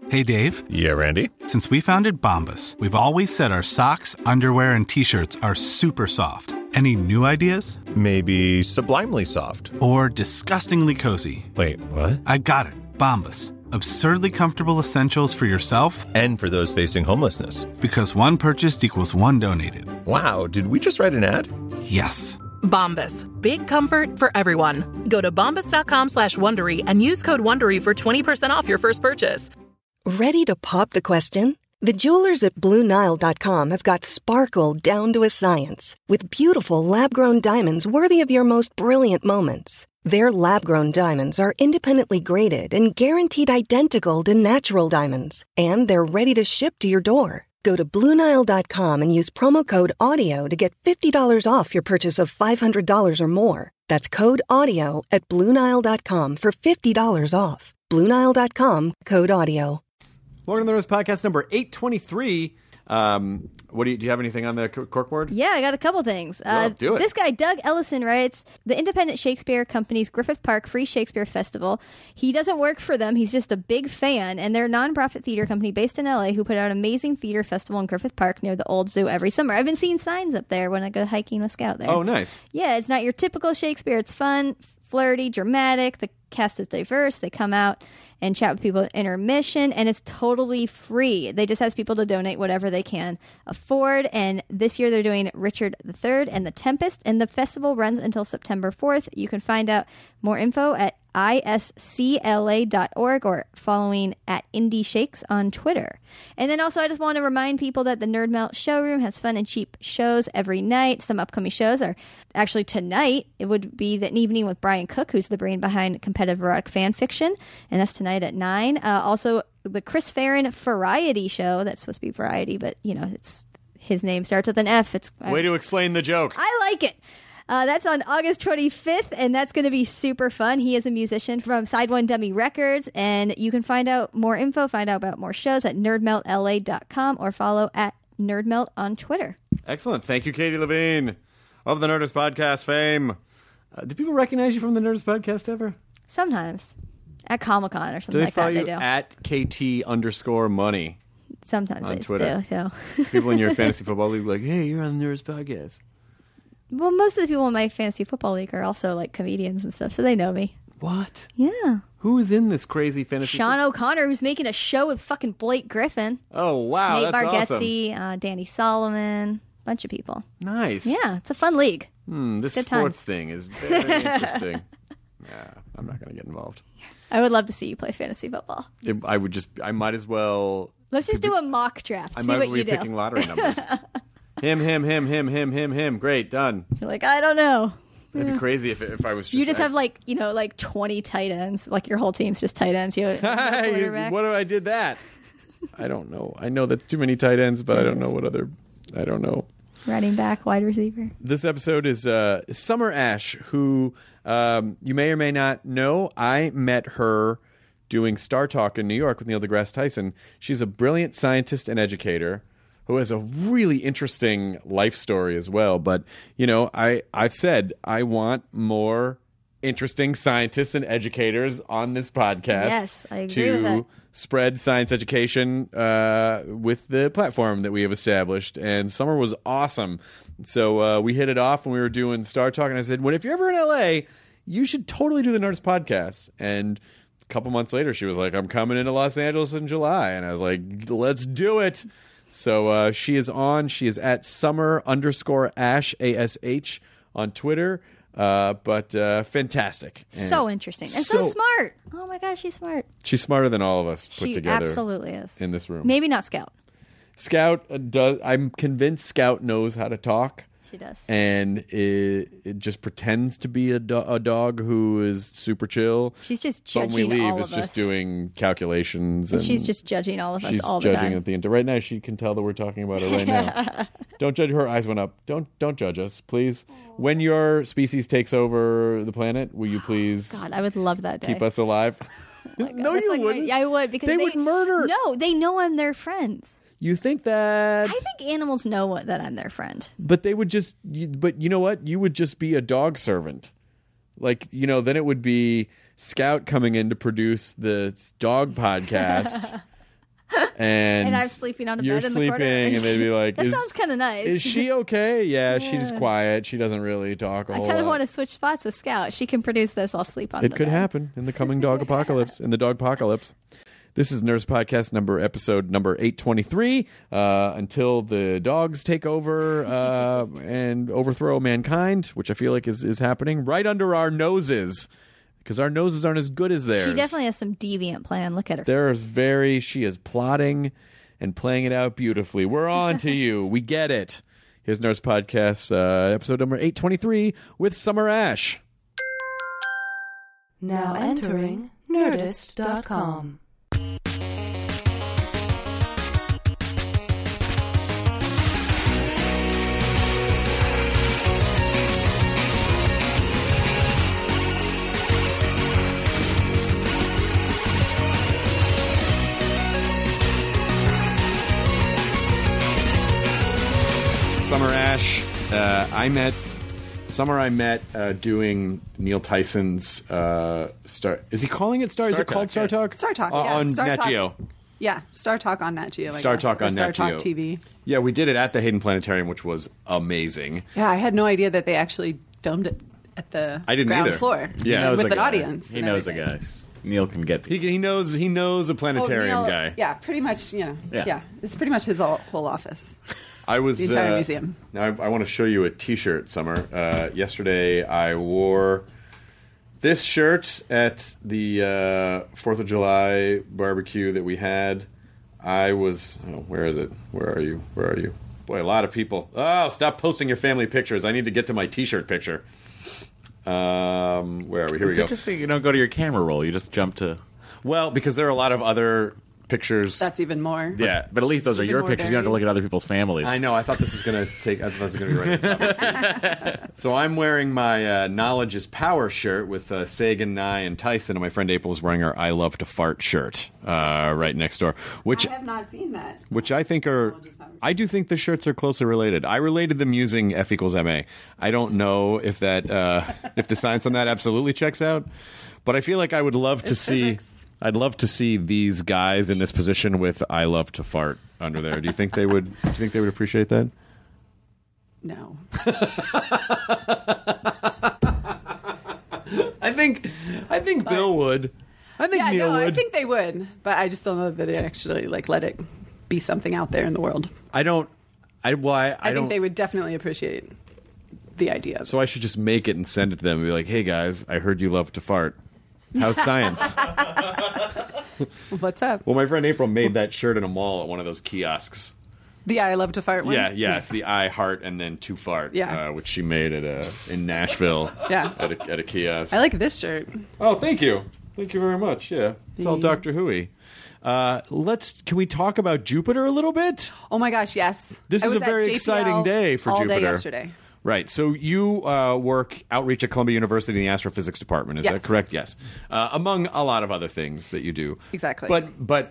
Hey, Dave. Yeah, Randy? Since we founded Bombas, we've always said our socks, underwear, and T-shirts are super soft. Any new ideas? Maybe sublimely soft. Or disgustingly cozy. Wait, what? I got it. Bombas. Absurdly comfortable essentials for yourself and for those facing homelessness. Because one purchased equals one donated. Wow, did we just write an ad? Yes. Bombas. Big comfort for everyone. Go to bombas.com/Wondery and use code WONDERY for 20% off your first purchase. Ready to pop the question? The jewelers at BlueNile.com have got sparkle down to a science with beautiful lab-grown diamonds worthy of your most brilliant moments. Their lab-grown diamonds are independently graded and guaranteed identical to natural diamonds, and they're ready to ship to your door. Go to BlueNile.com and use promo code AUDIO to get $50 off your purchase of $500 or more. That's code AUDIO at BlueNile.com for $50 off. BlueNile.com, code AUDIO. Welcome to the Nerds Podcast number 823. Do you have anything on the corkboard? Yeah, I got a couple things. Do it. This guy, Doug Ellison, writes, the Independent Shakespeare Company's Griffith Park Free Shakespeare Festival. He doesn't work for them. He's just a big fan, and they're a nonprofit theater company based in LA who put out an amazing theater festival in Griffith Park near the old zoo every summer. I've been seeing signs up there when I go hiking with Scout there. Oh, nice. Yeah, it's not your typical Shakespeare. It's fun, flirty, dramatic. The cast is diverse. They come out and chat with people at intermission, and it's totally free. They just ask people to donate whatever they can afford, and this year they're doing Richard III and The Tempest, and the festival runs until September 4th. You can find out more info at iscla.org or following at Indie Shakes on Twitter. And then also I just want to remind people that the Nerd Melt showroom has fun and cheap shows every night. Some upcoming shows are actually tonight. It would be an evening with Brian Cook, who's the brain behind competitive erotic fan fiction, and that's tonight at 9. Also the Chris Farron Variety show. That's supposed to be variety, but it's his name starts with an F. It's way to explain the joke. I like it. That's on August 25th, and that's going to be super fun. He is a musician from Side One Dummy Records, and you can find out more info, find out about more shows at nerdmeltla.com or follow at nerdmelt on Twitter. Excellent. Thank you, Katie Levine of the Nerdist Podcast fame. Do people recognize you from the Nerdist Podcast ever? Sometimes. At Comic-Con or something like that, they do. At KT_money? Sometimes on they Twitter. do. People in your fantasy football league like, hey, you're on the Nerdist Podcast. Well, most of the people in my fantasy football league are also like comedians and stuff, so they know me. What? Yeah. Who is in this crazy fantasy? Sean O'Connor, who's making a show with fucking Blake Griffin. Oh, wow. Nate That's Bargatze, awesome. Danny Solomon, bunch of people. Nice. Yeah, it's a fun league. This sports thing is very interesting. Yeah, I'm not going to get involved. I would love to see you play fantasy football. I might as well. Let's just do a mock draft. I See might what as well you be do. picking lottery numbers. Him. Great, done. You're like, I don't know. That'd be crazy if I was just. You just have like 20 tight ends. Like your whole team's just tight ends. Hey, what if I did that? I don't know. I know that's too many tight ends, but I don't know what other. I don't know. Running back, wide receiver. This episode is Summer Ash, who you may or may not know. I met her doing Star Talk in New York with Neil deGrasse Tyson. She's a brilliant scientist and educator who has a really interesting life story as well. But, I've said I want more interesting scientists and educators on this podcast. Yes, I agree with that. To spread science education with the platform that we have established. And Summer was awesome. So we hit it off when we were doing Star Talk. And I said, if you're ever in LA, you should totally do the Nerdist Podcast. And a couple months later, she was like, I'm coming into Los Angeles in July. And I was like, let's do it. So she is on. She is at Summer_Ash, ASH, on Twitter. But fantastic. So interesting. And so smart. Oh my gosh, she's smart. She's smarter than all of us put together. She absolutely is. In this room. Maybe not Scout. Scout does. I'm convinced Scout knows how to talk. She does. And it just pretends to be a dog who is super chill. She's just but judging when we leave, all of it's just us. doing calculations. And she's just judging all of us all the She's time. judging at the end. Right now, she can tell that we're talking about her right now. Don't judge her. Eyes went up. Don't judge us, please. When your species takes over the planet, will you please God, I would love that day. keep us alive? Oh my God, No, that's you like wouldn't. I would, because They would murder. No, they know I'm their friends. You think that... I think animals know that I'm their friend. But they would just... But you know what? You would just be a dog servant. Like, then it would be Scout coming in to produce the dog podcast. And I'm sleeping on a you're bed in the corner. sleeping, and they'd be like, That sounds kind of nice. Is she okay? Yeah, she's quiet. She doesn't really talk a I whole kind of lot. want to switch spots with Scout. She can produce this. I'll sleep on It the could bed. happen in the coming dog apocalypse, in the dog apocalypse. This is Nerds Podcast episode number 823. Until the dogs take over and overthrow mankind, which I feel like is happening right under our noses, because our noses aren't as good as theirs. She definitely has some deviant plan. Look at her. She is plotting and playing it out beautifully. We're on to you. We get it. Here's Nerds Podcast, episode number 823 with Summer Ash. Now entering Nerdist.com. Summer Ash, I met doing Neil Tyson's Star. Is he calling it Star? Is it called Star Talk? Star Talk, yeah. On Star Nat Talk. Geo. Yeah, Star Talk on Nat Geo. Star Talk on Nat Star Geo. Talk TV. Yeah, we did it at the Hayden Planetarium, which was amazing. Yeah, I had no idea that they actually filmed it at the I didn't ground either. floor. Yeah. with Knows an audience. He and knows everything. a guy. Neil can get people. He knows a planetarium Neil- guy. Yeah, pretty much. Yeah. Yeah, it's pretty much his whole office. I was The entire museum. Now I want to show you a T-shirt, Summer. Yesterday I wore this shirt at the 4th of July barbecue that we had. I was. Oh, where is it? Where are you? Where are you? Boy, a lot of people. Oh, stop posting your family pictures. I need to get to my T-shirt picture. Where are we? Here we It's go. interesting. You don't go to your camera roll. You just jump to. Well, because there are a lot of other pictures. That's even more. Yeah. But at least those are Even your more pictures. You don't have to look at other people's families. I know. I thought this was going to take. I thought this was going to be right at the top. So I'm wearing my Knowledge is Power shirt with Sagan, Nye, and Tyson, and my friend April is wearing her I Love to Fart shirt right next door. Which I have not seen that. which I think are. I do think the shirts are closely related. I related them using F equals MA. I don't know if that if the science on that absolutely checks out, but I feel like I would love to It's see. physics. I'd love to see these guys in this position with "I love to fart" under there. Do you think they would? Do you think they would appreciate that? No. I think Bill would. I think Yeah, Neil no, would. I think they would, but I just don't know that they actually let it be something out there in the world. I don't. I I don't. think they would definitely appreciate the idea. So I should just make it and send it to them and be like, "Hey guys, I heard you love to fart. How's science?" What's up? Well, my friend April made that shirt in a mall at one of those kiosks. The I Love to Fart one? Yeah, it's the I heart and then to fart. Yeah. Which she made at in Nashville. Yeah. at a kiosk. I like this shirt. Oh, thank you very much. Yeah, it's all Doctor Who-y. Can we talk about Jupiter a little bit? Oh my gosh, yes. This I is was a at very JPL exciting day for all Jupiter. Day yesterday. Right. So you work outreach at Columbia University in the astrophysics department. Is that Yes. correct? Yes. Among a lot of other things that you do. Exactly. But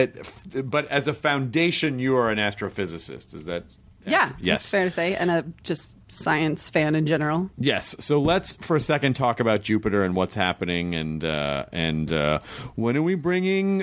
as a foundation, you are an astrophysicist. Is that? Yeah, Yes. it's fair to say, and a just science fan in general. Yes. So let's for a second talk about Jupiter and what's happening, and when are we bringing?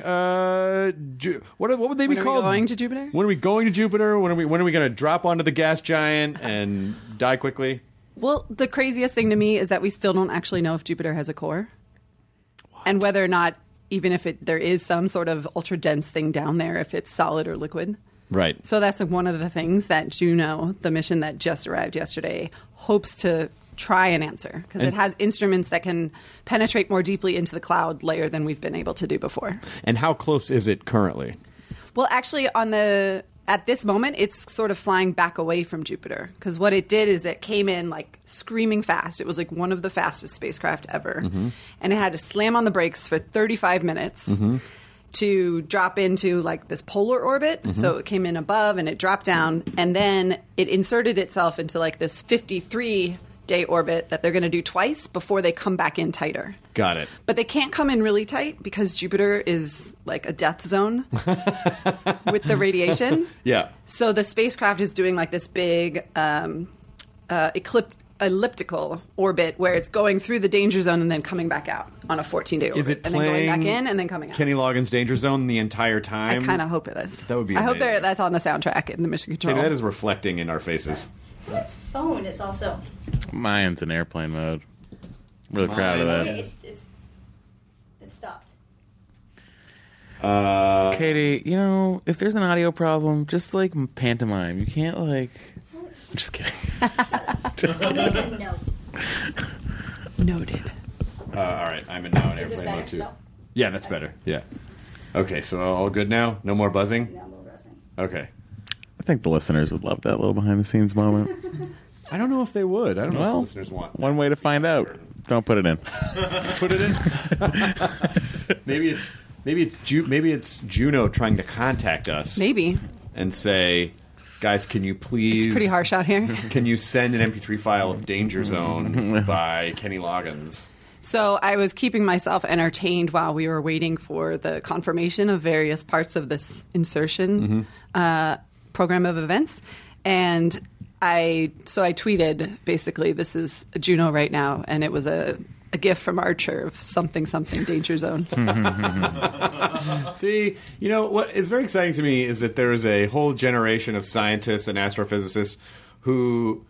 What would they be When are we called? going to Jupiter? When are we going to Jupiter? When are we going to drop onto the gas giant and die quickly? Well, the craziest thing to me is that we still don't actually know if Jupiter has a core, and whether or not, even if there is some sort of ultra dense thing down there, if it's solid or liquid. Right. So that's one of the things that Juno, the mission that just arrived yesterday, hopes to try and answer, because it has instruments that can penetrate more deeply into the cloud layer than we've been able to do before. And how close is it currently? Well, actually, at this moment, it's sort of flying back away from Jupiter, because what it did is it came in like screaming fast. It was like one of the fastest spacecraft ever, and it had to slam on the brakes for 35 minutes. To drop into like this polar orbit. So it came in above and it dropped down, and then it inserted itself into like this 53-day orbit that they're going to do twice before they come back in tighter. Got it. But they can't come in really tight because Jupiter is like a death zone with the radiation. Yeah. So the spacecraft is doing like this big elliptical orbit where it's going through the danger zone and then coming back out on a 14-day orbit. Is it and then going playing back in and then coming out. Kenny Loggins' Danger Zone the entire time? I kind of hope it is. That would be I hope amazing. that's on the soundtrack in the Mission Control. Kenny, that is reflecting in our faces. Someone's phone is also. Mine's in airplane mode. Really proud of that. It's stopped. Katie, you know, if there's an audio problem, just like pantomime. You can't like. I'm just kidding. Just kidding. No. Noted. All right, I'm in now in Is it airplane better? mode too. No. Yeah, that's better. Yeah. Okay, so all good now? No more buzzing? No more buzzing. Okay. I think the listeners would love that little behind the sscenes moment. I don't know if they would. I don't know if Well, the listeners want. one way to find out. Don't put it in. Put it in. maybe it's Juno trying to contact us. Maybe. And say, guys, can you please? It's pretty harsh out here. Can you send an MP3 file of Danger Zone by Kenny Loggins? So I was keeping myself entertained while we were waiting for the confirmation of various parts of this insertion program of events. And I tweeted, basically, this is Juno right now, and it was a gift from Archer of something Danger Zone. See, you know, what is very exciting to me is that there is a whole generation of scientists and astrophysicists who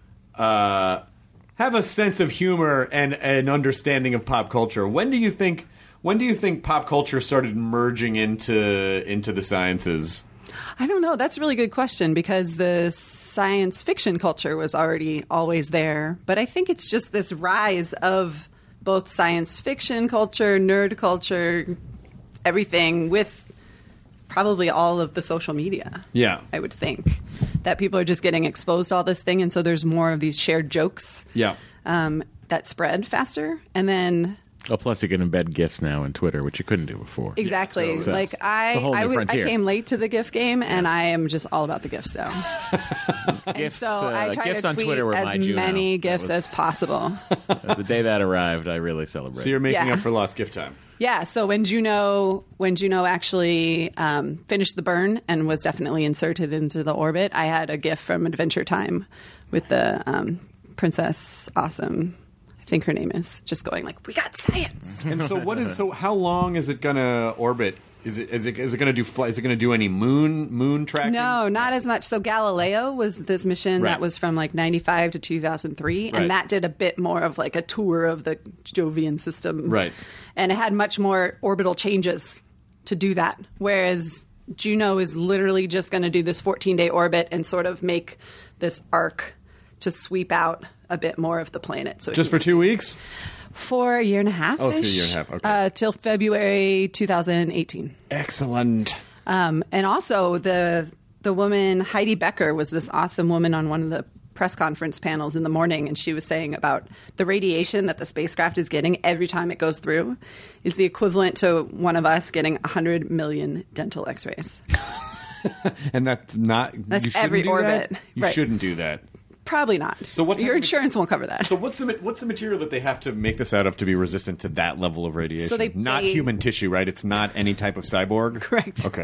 have a sense of humor and an understanding of pop culture. When do you think pop culture started merging into the sciences? I don't know. That's a really good question because the science fiction culture was already always there. But I think it's just this rise of both science fiction culture, nerd culture, everything with probably all of the social media. Yeah. I would think that people are just getting exposed to all this thing. And so there's more of these shared jokes Yeah. that spread faster. And then... Oh, plus you can embed GIFs now in Twitter, which you couldn't do before. Exactly. So like it's a whole new I frontier. came late to the GIF game, and I am just all about the GIFs now. And GIFs, so I try GIFs to on tweet Twitter were my as Juno. many That GIFs was- as possible. The day that arrived, I really celebrated. So you're making Yeah. up for lost gift time. Yeah. So when Juno actually finished the burn and was definitely inserted into the orbit, I had a GIF from Adventure Time with the Princess Awesome. I think her name is just going like, "We got science." And so how long is it gonna orbit? Is it gonna do is it gonna do any moon tracking? No, not as much. So Galileo was this mission Right. that was from like 95 to 2003, Right. and that did a bit more of like a tour of the Jovian system. Right. And it had much more orbital changes to do that. Whereas Juno is literally just going to do this 14-day orbit and sort of make this arc to sweep out a bit more of the planet. So it Just for keeps- 2 weeks? For a year and a half. Oh, it's a year and a half, okay. Till February 2018. Excellent. And also the woman Heidi Becker was this awesome woman on one of the press conference panels in the morning, and she was saying about the radiation that the spacecraft is getting every time it goes through is the equivalent to one of us getting 100 million dental x-rays. And that's not. That's you shouldn't every do orbit. That? You Right. shouldn't do that. Probably not. So what type your of- insurance won't cover that. So what's the material that they have to make this out of to be resistant to that level of radiation? So they- not they- human tissue, right? It's not any type of cyborg. Correct. Okay.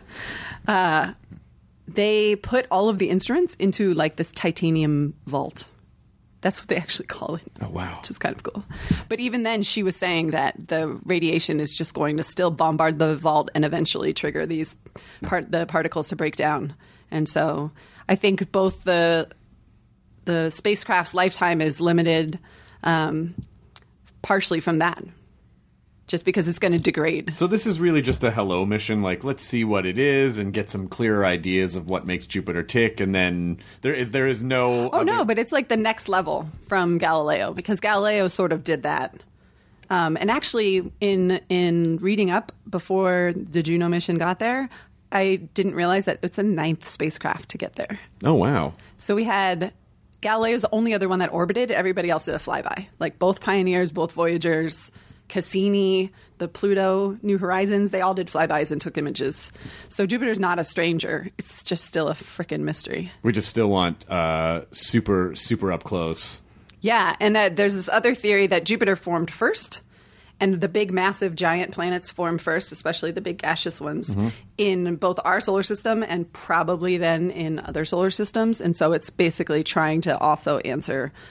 They put all of the instruments into like this titanium vault. That's what they actually call it. Oh, wow. Which is kind of cool. But even then, she was saying that the radiation is just going to still bombard the vault and eventually trigger the particles to break down. And so I think both the spacecraft's lifetime is limited partially from that, just because it's going to degrade. So this is really just a hello mission. Like, let's see what it is and get some clearer ideas of what makes Jupiter tick. And then there is no. Oh, no, but it's like the next level from Galileo, because Galileo sort of did that. And actually, in reading up before the Juno mission got there, I didn't realize that it's the 9th spacecraft to get there. Oh, wow. So we had Galileo's the only other one that orbited. Everybody else did a flyby. Like both Pioneers, both Voyagers, Cassini, the Pluto, New Horizons, they all did flybys and took images. So Jupiter's not a stranger. It's just still a frickin' mystery. We just still want super, super up close. Yeah, and there's this other theory that Jupiter formed first, and the big, massive, giant planets formed first, especially the big gaseous ones, in both our solar system and probably then in other solar systems. And so it's basically trying to also answer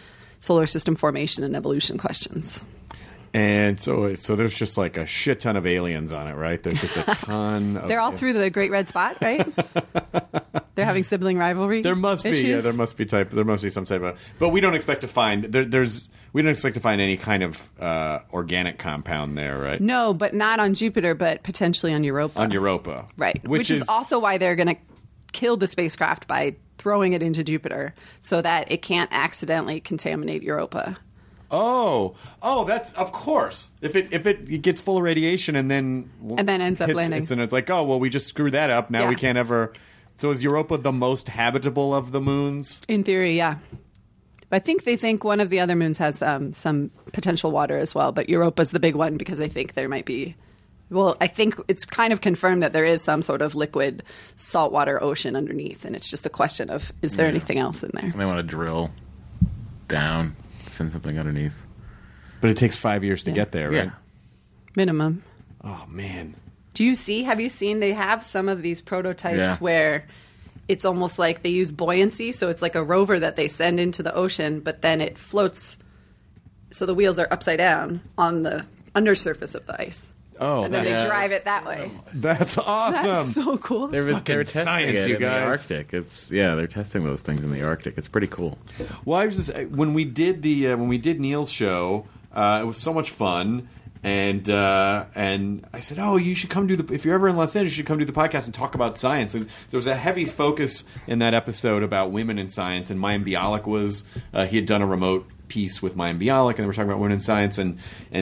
solar system formation and evolution questions. And so there's just like a shit ton of aliens on it, right? There's just a ton of... They're all through the Great Red Spot, right? They're having sibling rivalry. There must be, issues. yeah. There must be some type of... But we don't expect to find... We don't expect to find any kind of organic compound there, right? No, but not on Jupiter, but potentially on Europa. On Europa. Right. Which is also why they're going to kill the spacecraft by throwing it into Jupiter so that it can't accidentally contaminate Europa. Oh, that's of course. If it gets full of radiation and then ends up landing, it's like, oh well, we just screwed that up. Now we can't ever. So is Europa the most habitable of the moons? In theory, yeah. I think they think one of the other moons has some potential water as well, but Europa's the big one because I think there might be. Well, I think it's kind of confirmed that there is some sort of liquid saltwater ocean underneath, and it's just a question of is there anything else in there? They want to drill down. Send something underneath. But it takes 5 years to get there, right? Yeah. Minimum. Oh, man. Have you seen they have some of these prototypes where it's almost like they use buoyancy, so it's like a rover that they send into the ocean, but then it floats, so the wheels are upside down on the undersurface of the ice. Oh, and then they drive it that way. That's awesome. That's so cool. They were testing science, it you in guys. the Arctic. They're testing those things in the Arctic. It's pretty cool. Well, I was just when we did Neil's show, it was so much fun, and I said, oh, you should come if you're ever in Los Angeles, you should come do the podcast and talk about science. And there was a heavy focus in that episode about women in science, and Mayim Bialik was he had done a remote piece with Mayim Bialik, and they were talking about women in science, and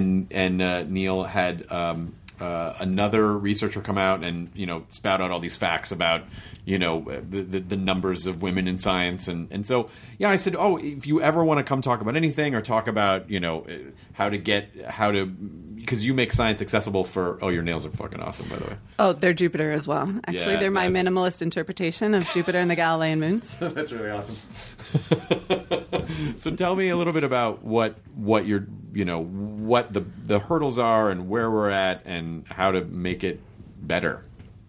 Neil had another researcher come out and spout out all these facts about the numbers of women in science, and so I said, oh, if you ever want to come talk about anything or talk about because you make science accessible for your nails are fucking awesome, by the way. Oh, they're Jupiter as well. Actually, Yeah, they're my minimalist interpretation of Jupiter and the Galilean moons. That's really awesome. So tell me a little bit about what you're what the hurdles are and where we're at and how to make it better.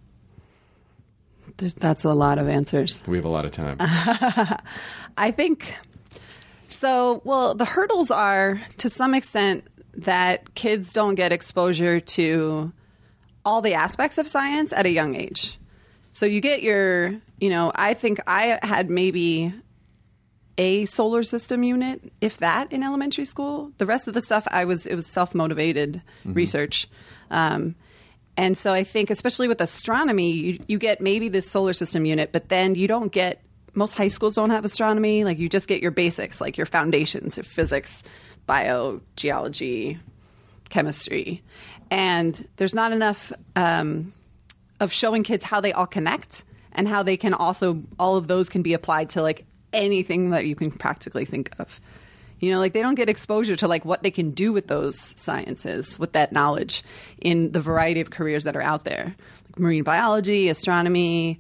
That's a lot of answers. We have a lot of time. I think so. Well, the hurdles are to some extent that kids don't get exposure to all the aspects of science at a young age. So you get your, I think I had maybe a solar system unit, if that, in elementary school. The rest of the stuff it was self-motivated research. And so I think, especially with astronomy, you get maybe this solar system unit, but then you don't get, most high schools don't have astronomy. Like you just get your basics, like your foundations of physics, bio, geology, chemistry. And there's not enough of showing kids how they all connect and how they can also, all of those can be applied to like anything that you can practically think of. Like they don't get exposure to like what they can do with those sciences, with that knowledge in the variety of careers that are out there. Like marine biology, astronomy,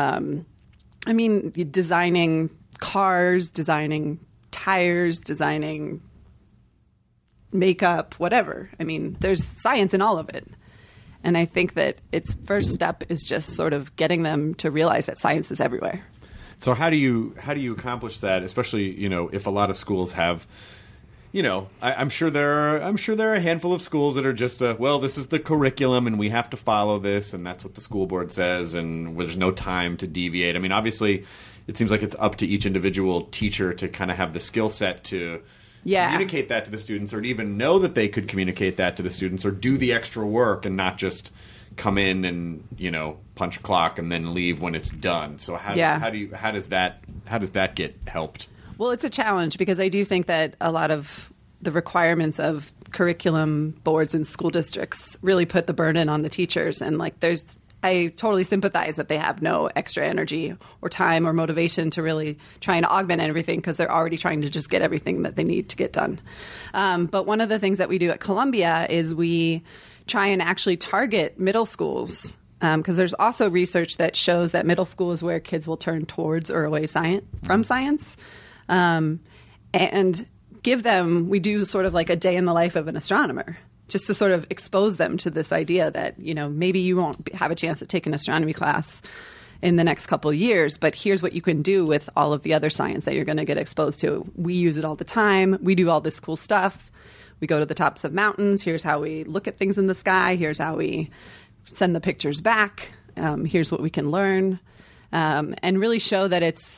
designing cars, designing tires, designing makeup, whatever. There's science in all of it. And I think that its first step is just sort of getting them to realize that science is everywhere. So how do you accomplish that? Especially if a lot of schools have, I'm sure there are a handful of schools that are just this is the curriculum and we have to follow this and that's what the school board says and there's no time to deviate. Obviously, it seems like it's up to each individual teacher to kind of have the skill set to communicate that to the students, or to even know that they could communicate that to the students, or do the extra work and not just come in and punch a clock and then leave when it's done. So how does that get helped? Well, it's a challenge because I do think that a lot of the requirements of curriculum boards and school districts really put the burden on the teachers, and I totally sympathize that they have no extra energy or time or motivation to really try and augment everything because they're already trying to just get everything that they need to get done. But one of the things that we do at Columbia is we try and actually target middle schools because there's also research that shows that middle school is where kids will turn towards or away from science. And we do sort of like a day in the life of an astronomer, just to sort of expose them to this idea that, maybe you won't have a chance to take an astronomy class in the next couple of years, but here's what you can do with all of the other science that you're going to get exposed to. We use it all the time. We do all this cool stuff. We go to the tops of mountains. Here's how we look at things in the sky. Here's how we send the pictures back. Here's what we can learn, and really show that it's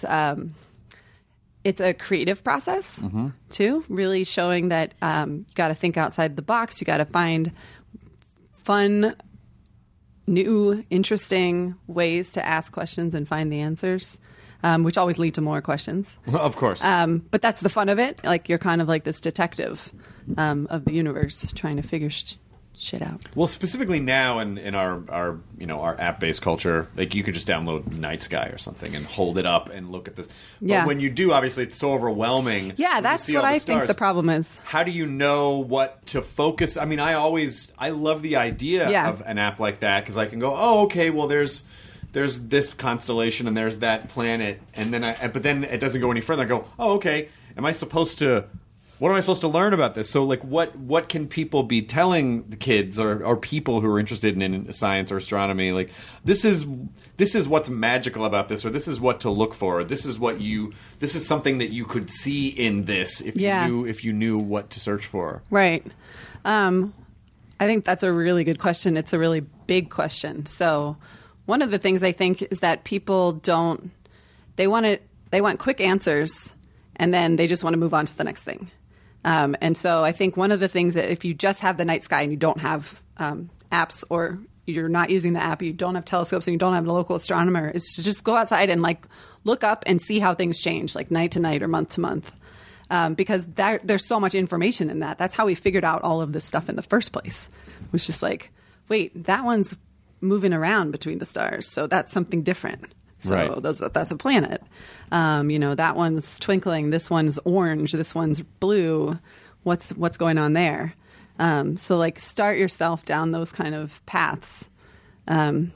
a creative process too. Really showing that you got to think outside the box. You got to find fun, new, interesting ways to ask questions and find the answers, which always lead to more questions. Well, of course. But that's the fun of it. Like, you're kind of like this detective of the universe trying to figure shit out. Well, specifically now in our app-based culture, like, you could just download Night Sky or something and hold it up and look at this. But when you do, obviously, it's so overwhelming. Yeah, that's what I think the problem is. How do you know what to focus? I mean, I love the idea of an app like that, because I can go, oh, okay, well, there's this constellation and there's that planet, and then but then it doesn't go any further. I go, oh, okay, what am I supposed to learn about this? So, like, what can people be telling the kids or people who are interested in science or astronomy? Like, this is what's magical about this, or this is what to look for. Or this is something that you could see in this if you knew what to search for. Right. I think that's a really good question. It's a really big question. So, one of the things I think is that people they want quick answers, and then they just want to move on to the next thing. And so I think one of the things that if you just have the night sky and you don't have apps, or you're not using the app, you don't have telescopes and you don't have a local astronomer, is to just go outside and like look up and see how things change, like night to night or month to month. Because there's so much information in that. That's how we figured out all of this stuff in the first place. It was just like, wait, that one's moving around between the stars, so that's something different. So right. That's a planet. That one's twinkling. This one's orange. This one's blue. What's going on there? So, like, start yourself down those kind of paths. Yeah.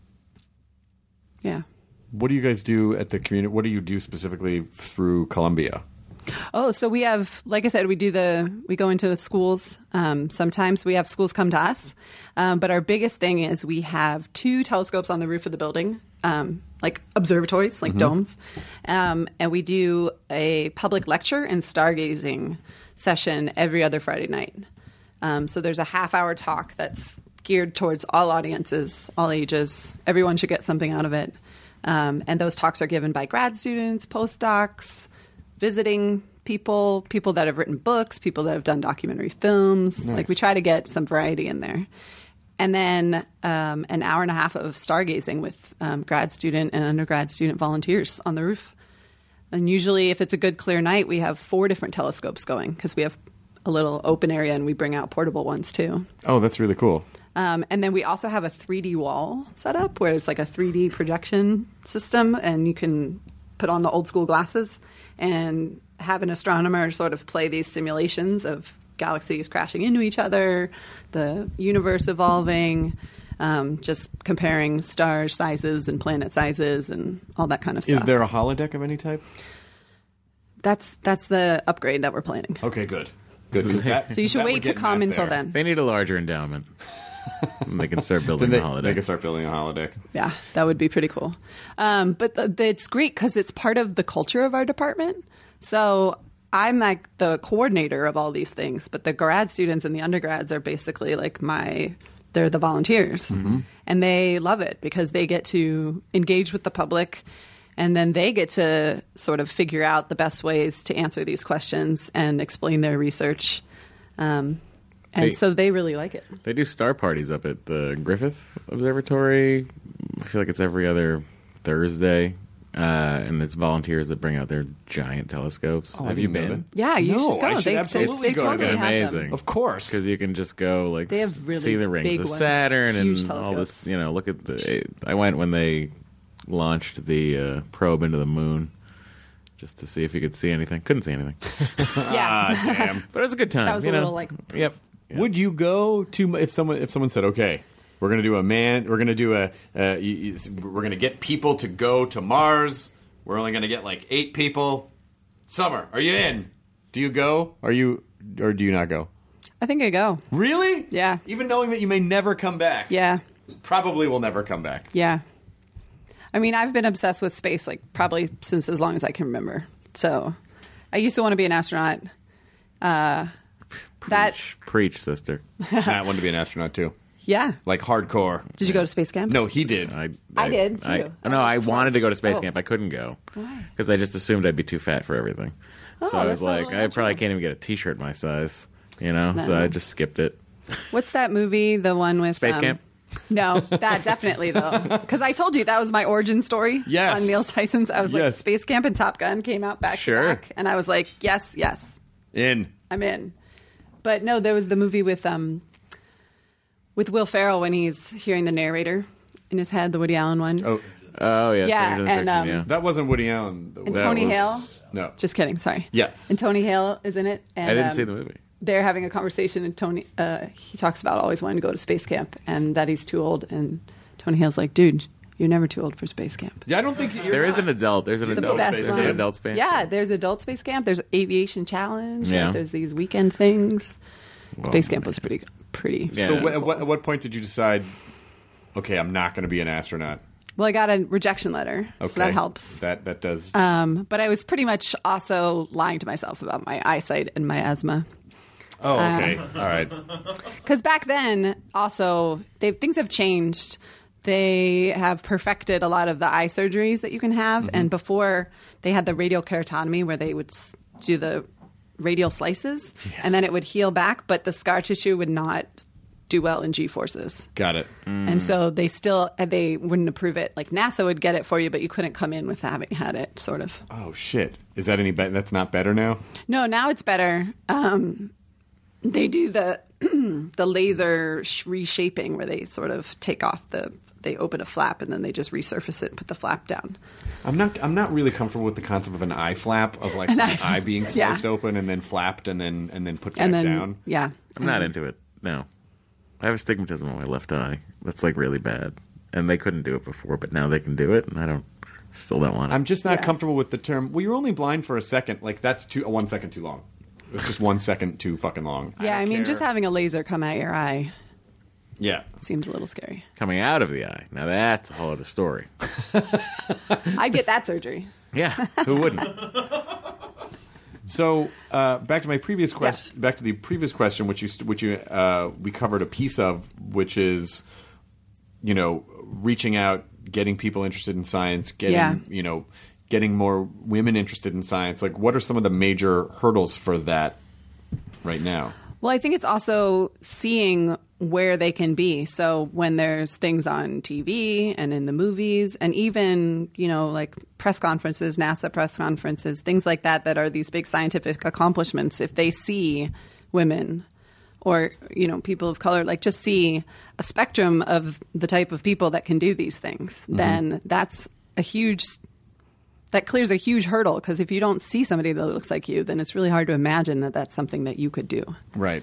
What do you guys do at the community? What do you do specifically through Columbia? Oh, so we have, like I said, we go into schools. Sometimes we have schools come to us. But our biggest thing is we have 2 telescopes on the roof of the building, like observatories, like domes. And we do a public lecture and stargazing session every other Friday night. So there's a half-hour talk that's geared towards all audiences, all ages. Everyone should get something out of it. And those talks are given by grad students, postdocs, visiting people that have written books, people that have done documentary films. Nice. Like, we try to get some variety in there. And then an hour and a half of stargazing with grad student and undergrad student volunteers on the roof. And usually, if it's a good clear night, we have 4 different telescopes going, because we have a little open area and we bring out portable ones too. Oh, that's really cool. And then we also have a 3D wall set up where it's like a 3D projection system, and you can put on the old school glasses and have an astronomer sort of play these simulations of galaxies crashing into each other, the universe evolving, just comparing star sizes and planet sizes and all that kind of stuff. Is there a holodeck of any type? That's the upgrade that we're planning. Okay, good. So you should wait to come until then. They need a larger endowment. And they can start building a holodeck. They can start building a holodeck. Yeah, that would be pretty cool. But it's great because it's part of the culture of our department. So I'm like the coordinator of all these things, but the grad students and the undergrads are basically like they're the volunteers. Mm-hmm. And they love it because they get to engage with the public, and then they get to sort of figure out the best ways to answer these questions and explain their research. So they really like it. They do star parties up at the Griffith Observatory. I feel like it's every other Thursday. And it's volunteers that bring out their giant telescopes. Have you been? Yeah, you should go. I should absolutely go. Totally it's amazing. Of course. Because you can just go, like, they have really see the rings big of ones, Saturn huge and all this. telescopes. Look at I went when they launched the probe into the moon, just to see if you could see anything. Couldn't see anything. Yeah. Damn. But it was a good time. That was a little like... Yep. Would you go to if someone said, okay, we're going to get people to go to Mars. We're only going to get like 8 people. Summer, are you in? Do you go? Or do you not go? I think I go. Really? Yeah. Even knowing that you may never come back. Yeah. Probably will never come back. Yeah. I mean, I've been obsessed with space like probably since as long as I can remember. So I used to want to be an astronaut. Preach, sister. Matt wanted to be an astronaut too. Yeah. Like hardcore. Did you go to space camp? No, he did. I did, too. I wanted to go to space Oh. camp. I couldn't go. Why? Because I just assumed I'd be too fat for everything. So I was that's not like, really I probably true. can't even get a T-shirt my size, you know? So No. I just skipped it. What's that movie? The one with Space Camp? No, that definitely though, because I told you that was my origin story. Yes. On Neil Tyson's, I was like, Yes. Space Camp and Top Gun came out back Sure. to back, and I was like, yes, In. I'm in. But no, there was the movie with Will Ferrell when he's hearing the narrator in his head, the Woody Allen one. Oh, yeah. Yeah, Stranger Than and, Fiction, yeah. That wasn't Woody Allen. And That Tony was- Hale. No. Just kidding. Sorry. Yeah. And Tony Hale is in it. And, I didn't see the movie. They're having a conversation, and Tony he talks about always wanting to go to space camp and that he's too old. And Tony Hale's like, dude, you're never too old for space camp. Yeah, I don't think you're There is an adult. There's an adult best space one. camp. Adult space Yeah, camp. there's adult space camp. There's aviation challenge. Yeah. There's these weekend things. Well, Space camp was pretty. Yeah. So cool. at what point did you decide, okay, I'm not going to be an astronaut? Well, I got a rejection letter, Okay. so that helps. That does. But I was pretty much also lying to myself about my eyesight and my asthma. oh, okay. All right. Because back then, also, things have changed. They have perfected a lot of the eye surgeries that you can have. And before, they had the radial keratotomy where they would do the radial slices, and then it would heal back, but the scar tissue would not do well in G-forces. Got it. And so they wouldn't approve it. Like NASA would get it for you, but you couldn't come in with having had it, sort of. Oh, shit. Is that any better? That's not better now? No, now it's better. They do the the laser reshaping where they sort of take off they open a flap and then they just resurface it and put the flap down. I'm not really comfortable with the concept of an eye flap, of like an eye being sliced Yeah. open and then flapped and then put back And then, down. yeah. I'm not into it. No. I have astigmatism on my left eye. That's like really bad. And they couldn't do it before, but now they can do it, and I still don't want it. I'm just not Yeah. comfortable with the term, well, you're only blind for a second. Like, that's 1 second too long. It's just 1 second too fucking long. Yeah, I don't mean, care. just having a laser come at your eye Yeah. seems a little scary. Coming out of the eye. Now that's a whole other story. I'd get that surgery. Yeah, who wouldn't? So back to my previous question. Yes. Back to the previous question, which we covered a piece of, which is, reaching out, getting people interested in science, getting more women interested in science. Like, what are some of the major hurdles for that right now? Well, I think it's also seeing where they can be. So when there's things on TV and in the movies and even, like press conferences, NASA press conferences, things like that are these big scientific accomplishments, if they see women or, people of color, like just see a spectrum of the type of people that can do these things, then that clears a huge hurdle, because if you don't see somebody that looks like you, then it's really hard to imagine that that's something that you could do. Right.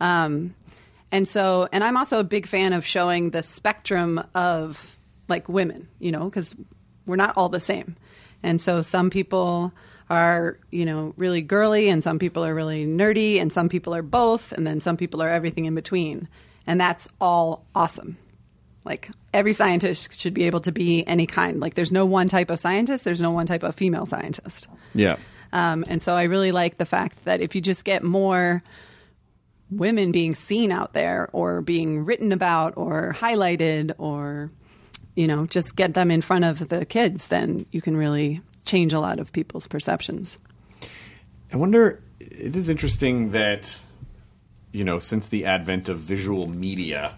And I'm also a big fan of showing the spectrum of like women, because we're not all the same. And so some people are, really girly, and some people are really nerdy, and some people are both, and then some people are everything in between. And that's all awesome. Like, every scientist should be able to be any kind. Like, there's no one type of scientist. There's no one type of female scientist. Yeah. And so I really like the fact that if you just get more women being seen out there or being written about or highlighted or, just get them in front of the kids, then you can really change a lot of people's perceptions. I wonder, it is interesting that, since the advent of visual media,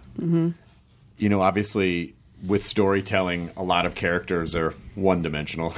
obviously with storytelling, a lot of characters are one-dimensional.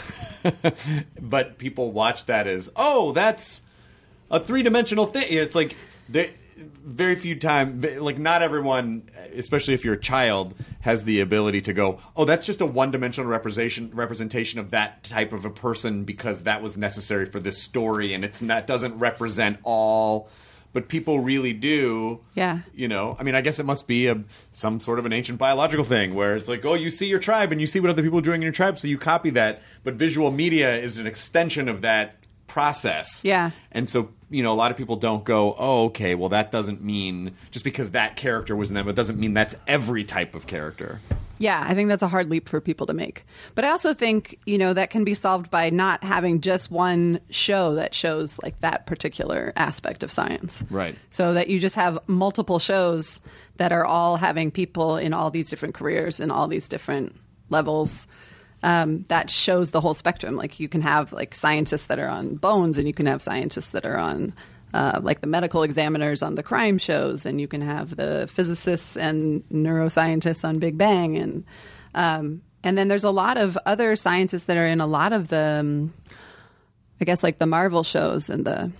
But people watch that as, oh, that's a three-dimensional thing. It's like, very few times, like not everyone, especially if you're a child, has the ability to go, oh, that's just a one-dimensional representation of that type of a person because that was necessary for this story, and that doesn't represent all. But people really do. Yeah. I mean, I guess it must be some sort of an ancient biological thing where it's like, oh, you see your tribe and you see what other people are doing in your tribe, so you copy that. But visual media is an extension of that process. Yeah. And so, a lot of people don't go, oh, okay, well, that doesn't mean, just because that character was in them, it doesn't mean that's every type of character. Yeah, I think that's a hard leap for people to make. But I also think, that can be solved by not having just one show that shows like that particular aspect of science. Right. So that you just have multiple shows that are all having people in all these different careers and all these different levels. That shows the whole spectrum. Like you can have like scientists that are on Bones, and you can have scientists that are on like the medical examiners on the crime shows, and you can have the physicists and neuroscientists on Big Bang, and then there's a lot of other scientists that are in a lot of the, I guess like the Marvel shows and the.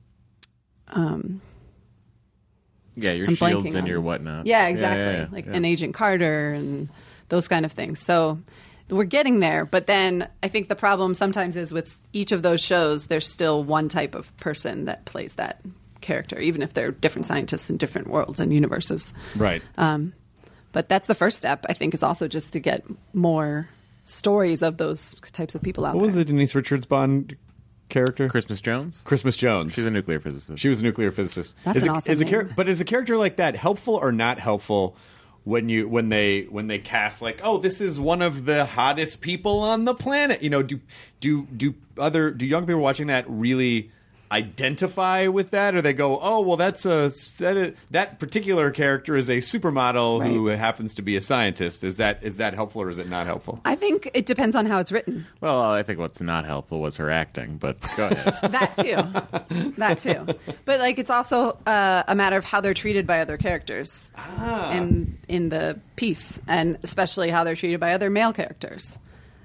Your I'm Shields blanking and on- your whatnot. Yeah, exactly. And Agent Carter and those kind of things. So we're getting there, but then I think the problem sometimes is with each of those shows, there's still one type of person that plays that character, even if they're different scientists in different worlds and universes. Right. But that's the first step, I think, is also just to get more stories of those types of people out What there. was the Denise Richards Bond character? Christmas Jones? Christmas Jones. She's a nuclear physicist. She was a nuclear physicist. That's an awesome name. But is a character like that helpful or not helpful when they cast like, oh, this is one of the hottest people on the planet? Do young people watching that really identify with that, or they go, oh, well, that particular character is a supermodel who happens to be a scientist? Is that helpful or is it not helpful? I think it depends on how it's written. Well, I think what's not helpful was her acting, but go ahead. That too. But like, it's also a matter of how they're treated by other characters in the piece, and especially how they're treated by other male characters.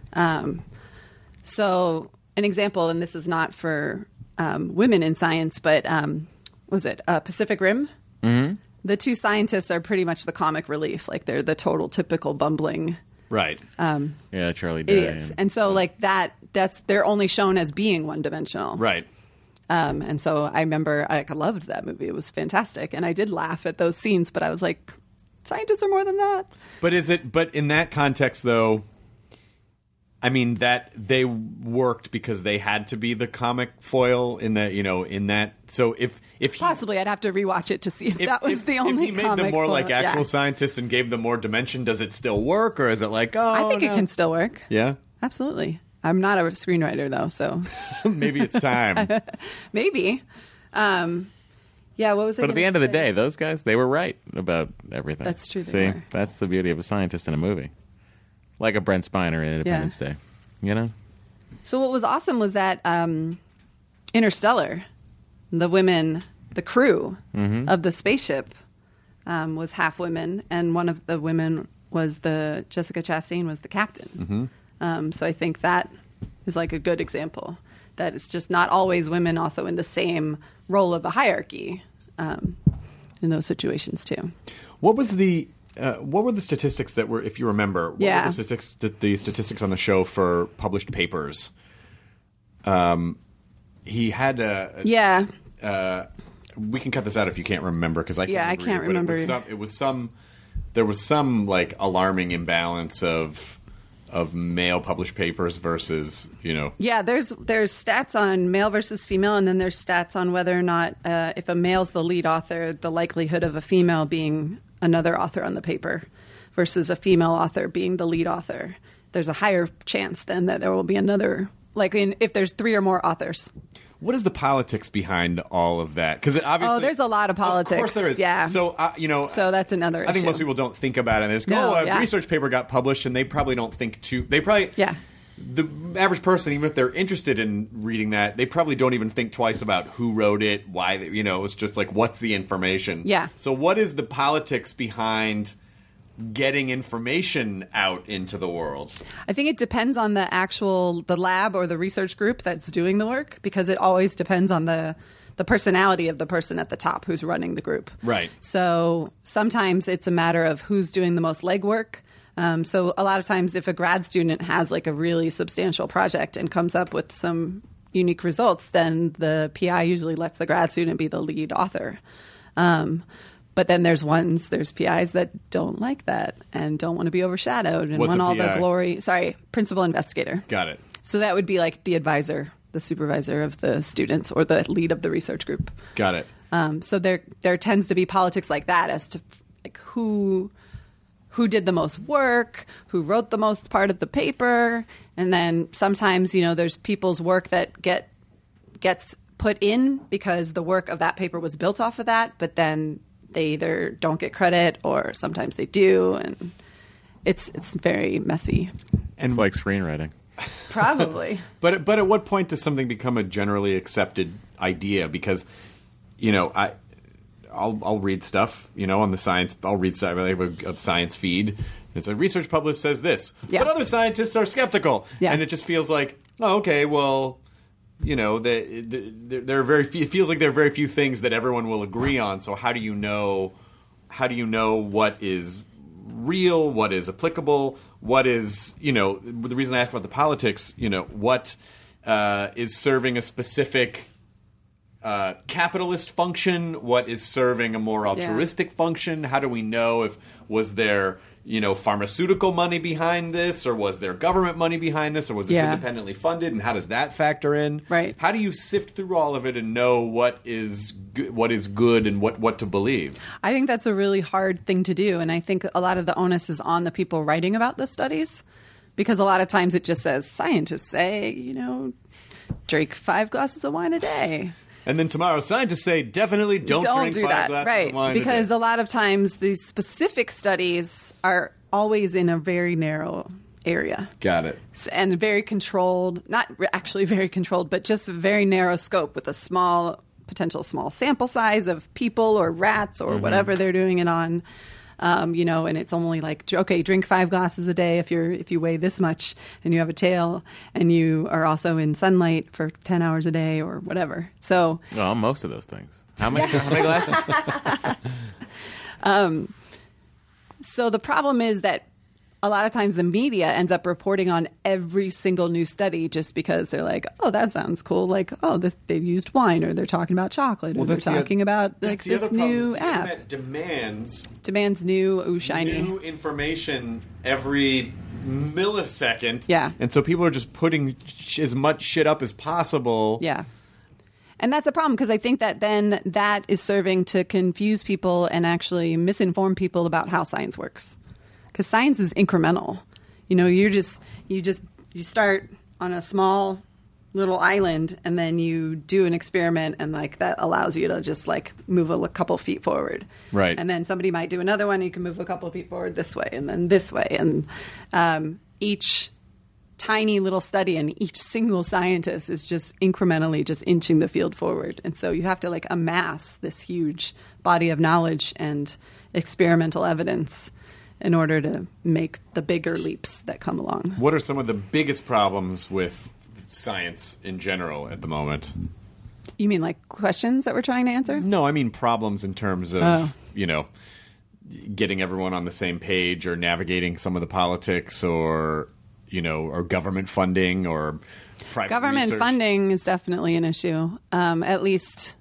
So an example, and this is not for women in science, but was it Pacific Rim? Mm-hmm. The two scientists are pretty much the comic relief. Like they're the total typical bumbling Right. Charlie Day. idiots. And so like that's they're only shown as being one-dimensional. Right. And so I remember I loved that movie. It was fantastic. And I did laugh at those scenes, but I was like, scientists are more than that. But in that context, though, I mean, that they worked because they had to be the comic foil in that. So if Possibly, I'd have to rewatch it to see if that was the only. If he made comic them more foil. like actual Yeah. scientists and gave them more dimension, does it still work, or is it like, oh, I think no. it can still work. Yeah, Absolutely. I'm not a screenwriter though, so maybe it's time. maybe. Yeah. What was it? But at the end of the day, those guys, they were right about everything. That's true, they See, were. that's the beauty of a scientist in a movie. Like a Brent Spiner in Independence Day. So what was awesome was that Interstellar, the women, the crew of the spaceship was half women, and one of the women was Jessica Chastain was the captain. So I think that is like a good example that it's just not always women also in the same role of a hierarchy in those situations too. What were the statistics that were, if you remember? What were the statistics on the show for published papers? He had we can cut this out if you can't remember, because I can't remember. There was some like alarming imbalance of male published papers versus Yeah, there's stats on male versus female, and then there's stats on whether or not if a male's the lead author, the likelihood of a female being another author on the paper versus a female author being the lead author. There's a higher chance then that there will be another, if there's 3 or more authors. What is the politics behind all of that? Because obviously, there's a lot of politics. Of course, there is. Yeah. So so that's another. I think issue. most people don't think about it. They just go, a research paper got published, and they probably don't think too. They probably The average person, even if they're interested in reading that, they probably don't even think twice about who wrote it, why. It's just like, what's the information? Yeah. So what is the politics behind getting information out into the world? I think it depends on the lab or the research group that's doing the work, because it always depends on the personality of the person at the top who's running the group. Right. So sometimes it's a matter of who's doing the most legwork. So a lot of times if a grad student has like a really substantial project and comes up with some unique results, then the PI usually lets the grad student be the lead author. But then there's PIs that don't like that and don't want to be overshadowed and What's want a all the PI? glory. Sorry, principal investigator. Got it. So that would be like the advisor, the supervisor of the students, or the lead of the research group. Got it. So there tends to be politics like that as to like who who did the most work, who wrote the most part of the paper, and then sometimes, there's people's work that gets put in because the work of that paper was built off of that, but then they either don't get credit or sometimes they do, and it's very messy. It's like screenwriting. Probably. But at what point does something become a generally accepted idea? Because, I'll read stuff, on the science. I'll read stuff. I have a science feed. It's like research published says this, but other scientists are skeptical, and it just feels like, oh, okay, well, there are very few, it feels like there are very few things that everyone will agree on. So how do you know what is real, what is applicable, what is, the reason I asked about the politics, what is serving a specific capitalist function, what is serving a more altruistic function? How do we know was there pharmaceutical money behind this, or was there government money behind this, or was this independently funded, and how does that factor in? Right. How do you sift through all of it and know what is good and what to believe? I think that's a really hard thing to do, and I think a lot of the onus is on the people writing about the studies, because a lot of times it just says scientists say, drink 5 glasses of wine a day. And then tomorrow, scientists say definitely don't drink do 5 that. glasses Right. of wine Because a a lot of times these specific studies are always in a very narrow area. Got it. And very controlled, not actually very controlled, but just a very narrow scope with a potential small sample size of people or rats or whatever they're doing it on. And it's only like, okay, drink 5 glasses a day if you weigh this much and you have a tail and you are also in sunlight for 10 hours a day or whatever. So, well, most of those things. How many glasses? So the problem is that a lot of times the media ends up reporting on every single new study just because they're like, oh, that sounds cool. Like, oh, they've used wine, or they're talking about chocolate, or they're talking about like this new app. The internet demands new, shiny. New information every millisecond. Yeah. And so people are just putting as much shit up as possible. Yeah. And that's a problem, because I think that then that is serving to confuse people and actually misinform people about how science works. Because science is incremental. You start on a small little island, and then you do an experiment, and like that allows you to just like move a couple feet forward. Right. And then somebody might do another one, and you can move a couple feet forward this way, and then this way. And each tiny little study and each single scientist is just incrementally just inching the field forward. And so you have to like amass this huge body of knowledge and experimental evidence in order to make the bigger leaps that come along. What are some of the biggest problems with science in general at the moment? You mean like questions that we're trying to answer? No, I mean problems in terms of, getting everyone on the same page, or navigating some of the politics, or government funding, or private Government research. funding is definitely an issue, at least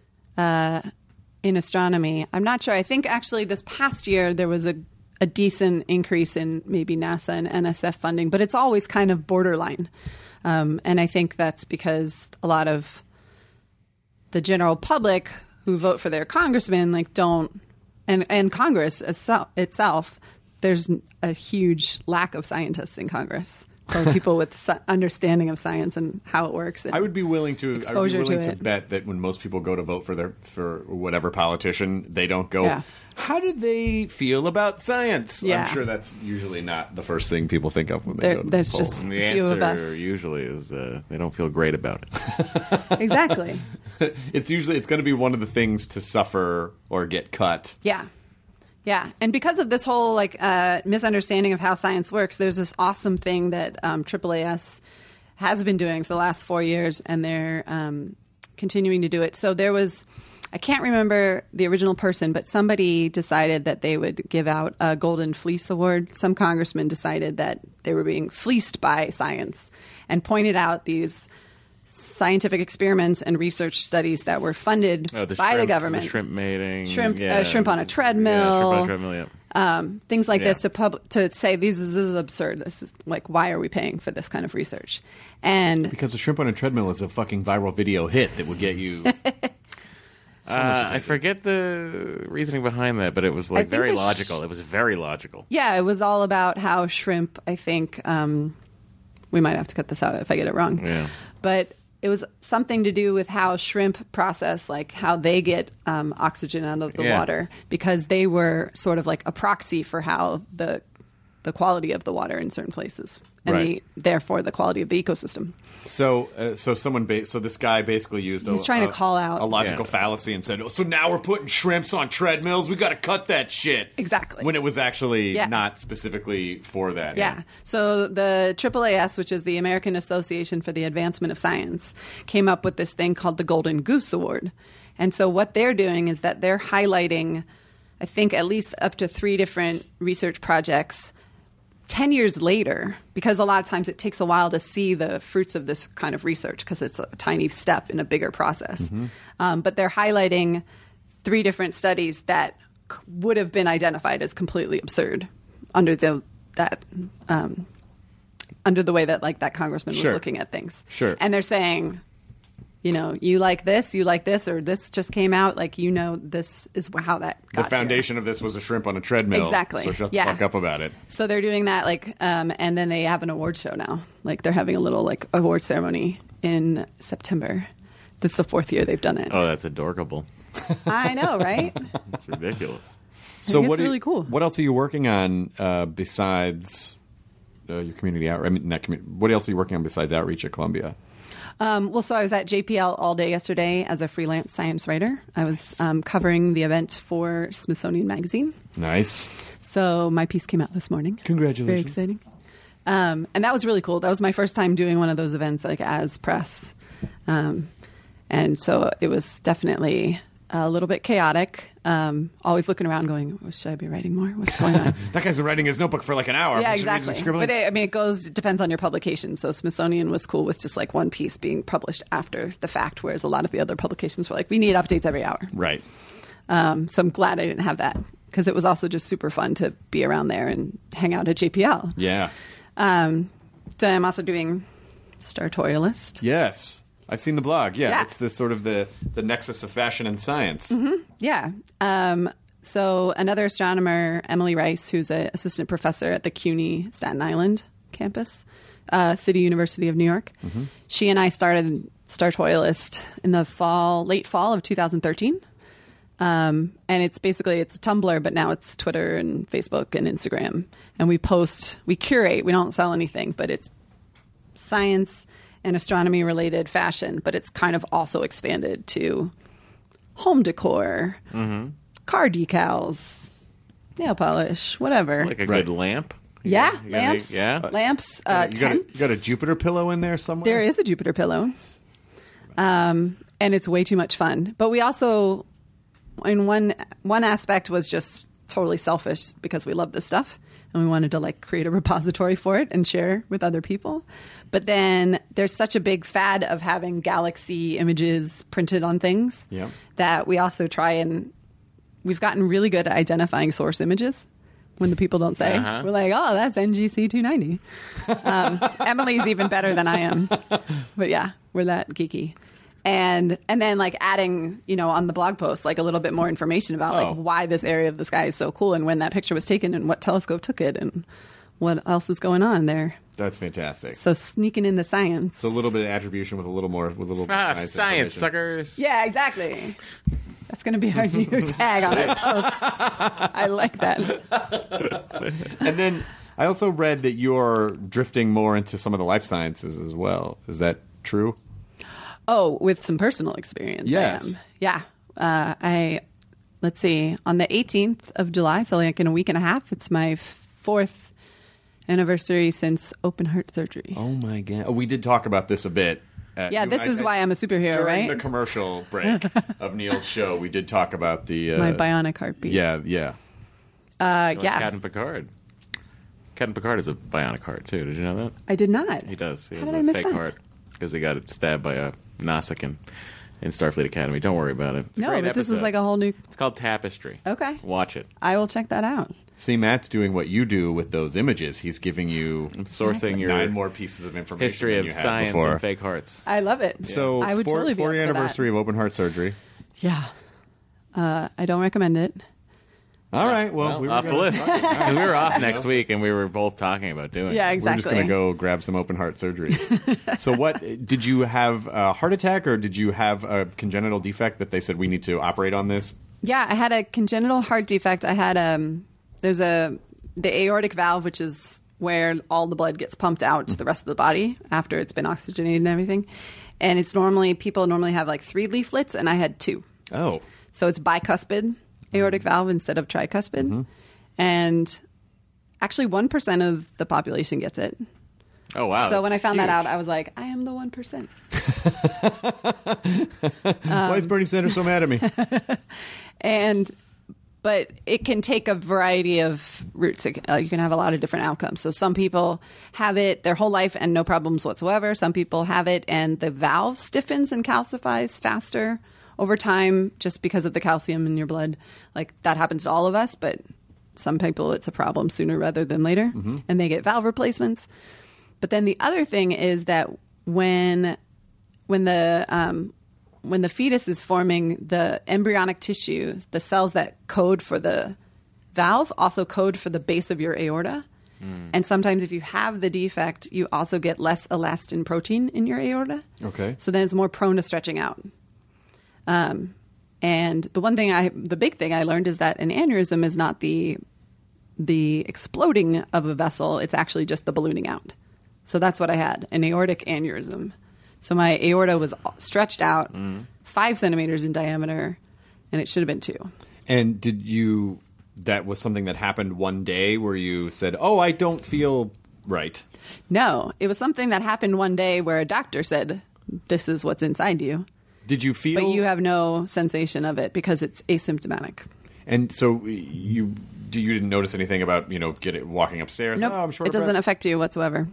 in astronomy. I'm not sure. I think actually this past year there was a decent increase in maybe NASA and NSF funding, but it's always kind of borderline. And I think that's because a lot of the general public who vote for their congressmen don't, and Congress itself, there's a huge lack of scientists in Congress, or people with understanding of science and how it works. And I would be willing to exposure to bet that when most people go to vote for whatever politician, they don't go, how do they feel about science? Yeah. I'm sure that's usually not the first thing people think of when they go to there's the polls. just And the a few of answer us. usually is they don't feel great about it. Exactly. It's going to be one of the things to suffer or get cut. Yeah. Yeah. And because of this whole misunderstanding of how science works, there's this awesome thing that AAAS has been doing for the last 4 years, and they're continuing to do it. So there was, I can't remember the original person, but somebody decided that they would give out a Golden Fleece Award. Some congressman decided that they were being fleeced by science and pointed out these scientific experiments and research studies that were funded by the government. The shrimp mating. Shrimp on a treadmill. Yeah, shrimp on a treadmill, yeah. Things like this to say this is absurd. This is like, why are we paying for this kind of research? And Because the shrimp on a treadmill is a fucking viral video hit that will get you I forget the reasoning behind that, but it was I like think very the logical. It was very logical. Yeah, it was all about how shrimp, I think, we might have to cut this out if I get it wrong. Yeah. But it was something to do with how shrimp process, like how they get oxygen out of the water, because they were sort of like a proxy for how the quality of the water in certain places, and therefore the quality of the ecosystem. So this guy basically used He's trying to call out a logical fallacy and said, "Oh, so now we're putting shrimps on treadmills. We got to cut that shit." Exactly. When it was actually not specifically for that. Yeah. So the AAAS, which is the American Association for the Advancement of Science, came up with this thing called the Golden Goose Award. And so what they're doing is that they're highlighting, I think, at least up to 3 different research projects 10 years later, because a lot of times it takes a while to see the fruits of this kind of research because it's a tiny step in a bigger process. But they're highlighting 3 different studies that would have been identified as completely absurd under the way that like that congressman was looking at things. Sure. And they're saying, you like this, or this just came out, like, this is how that got The foundation here. of this was a shrimp on a treadmill. Exactly. So shut the fuck up about it. So they're doing that, like, and then they have an award show now. Like, they're having a little, like, award ceremony in September. That's the 4th year they've done it. Oh, that's adorable. I know, right? That's ridiculous. So it's really cool. What else are you working on besides your community outreach? I mean, not community. What else are you working on besides outreach at Columbia? So I was at JPL all day yesterday as a freelance science writer. I was covering the event for Smithsonian Magazine. Nice. So my piece came out this morning. Congratulations. It's very exciting. And that was really cool. That was my first time doing one of those events, like, as press. And so it was definitely a little bit chaotic. Always looking around going, should I be writing more? What's going on? That guy's been writing his notebook for like an hour. Yeah, Should we just exactly. scribble But it? it depends on your publication. So Smithsonian was cool with just like one piece being published after the fact, whereas a lot of the other publications were like, we need updates every hour. Right. So I'm glad I didn't have that, because it was also just super fun to be around there and hang out at JPL. Yeah. So I'm also doing Startorialist. Yes. I've seen the blog. Yeah. Yeah. It's the sort of the nexus of fashion and science. Yeah. So another astronomer, Emily Rice, who's an assistant professor at the CUNY Staten Island campus, City University of New York. She and I started Startorialist in the late fall of 2013. And it's Tumblr, but now it's Twitter and Facebook and Instagram. And we curate, we don't sell anything, but it's science and astronomy related fashion, but it's kind of also expanded to home decor, car decals, nail polish, whatever. Like a good lamp. Yeah, You got lamps. yeah. Lamps, You tents. got a Jupiter pillow in there somewhere? There is a Jupiter pillow. And it's way too much fun. But we also, in one aspect, was just totally selfish because we love this stuff and we wanted to like create a repository for it and share with other people. But then there's such a big fad of having galaxy images printed on things that we also we've gotten really good at identifying source images when the people don't say. We're like, oh, that's NGC 290. Emily's even better than I am. But yeah, we're that geeky. And then like adding, on the blog post, like a little bit more information about like why this area of the sky is so cool and when that picture was taken and what telescope took it and what else is going on there. That's fantastic. So sneaking in the science. So a little bit of attribution with a little more science information. Suckers. Yeah, exactly. That's going to be our new tag on our posts. I like that. And then I also read that you're drifting more into some of the life sciences as well. Is that true? Oh, with some personal experience. Yes. I am. Yeah. Let's see, on the 18th of July, so like in a week and a half, it's my 4th anniversary since open heart surgery. Oh my God. We did talk about this a bit. This is why I'm a superhero, during right? the commercial break of Neil's show, we did talk about the... my bionic heartbeat. Yeah. Like Captain Picard. Captain Picard is a bionic heart, too. Did you know that? I did not. He does. He How has did I a miss fake that? heart because he got stabbed by a Nausicaan in Starfleet Academy. Don't worry about it. It's a No, great but this is episode. like a whole new... It's called Tapestry. Okay. Watch it. I will check that out. See, Matt's doing what you do with those images. He's giving you I'm sourcing your 9 more pieces of information history than of you had science before. and fake hearts. I love it. So I would for totally be up your for that. anniversary of open heart surgery, Yeah. I don't recommend it. All right. Well, we were off the gonna- list. Because we were off next week, and we were both talking about doing Yeah, it. exactly. We're just going to go grab some open heart surgeries. So what, did you have a heart attack or did you have a congenital defect that they said we need to operate on this? Yeah, I had a congenital heart defect. I had the aortic valve, which is where all the blood gets pumped out to the rest of the body after it's been oxygenated and everything. And people normally have like 3 leaflets, and I had 2. Oh. So it's bicuspid aortic valve instead of tricuspid. And actually 1% of the population gets it. Oh, wow. So when I that's found that huge. out, I was like, I am the 1%. Why is Bernie Sanders so mad at me? But it can take a variety of routes. You can have a lot of different outcomes. So some people have it their whole life and no problems whatsoever. Some people have it and the valve stiffens and calcifies faster over time just because of the calcium in your blood. Like that happens to all of us, but some people it's a problem sooner rather than later, and they get valve replacements. But then the other thing is that when the fetus is forming, the embryonic tissue, the cells that code for the valve also code for the base of your aorta. And sometimes if you have the defect, you also get less elastin protein in your aorta. Okay. So then it's more prone to stretching out. And the big thing I learned is that an aneurysm is not the exploding of a vessel. It's actually just the ballooning out. So that's what I had, an aortic aneurysm. So my aorta was stretched out 5 centimeters in diameter, and it should have been 2. And that was something that happened one day where you said, oh, I don't feel right. No, it was something that happened one day where a doctor said, this is what's inside you. Did you feel? But you have no sensation of it because it's asymptomatic. And so you didn't notice anything about, walking upstairs? Nope, Oh, I'm short it of doesn't breath. affect you whatsoever.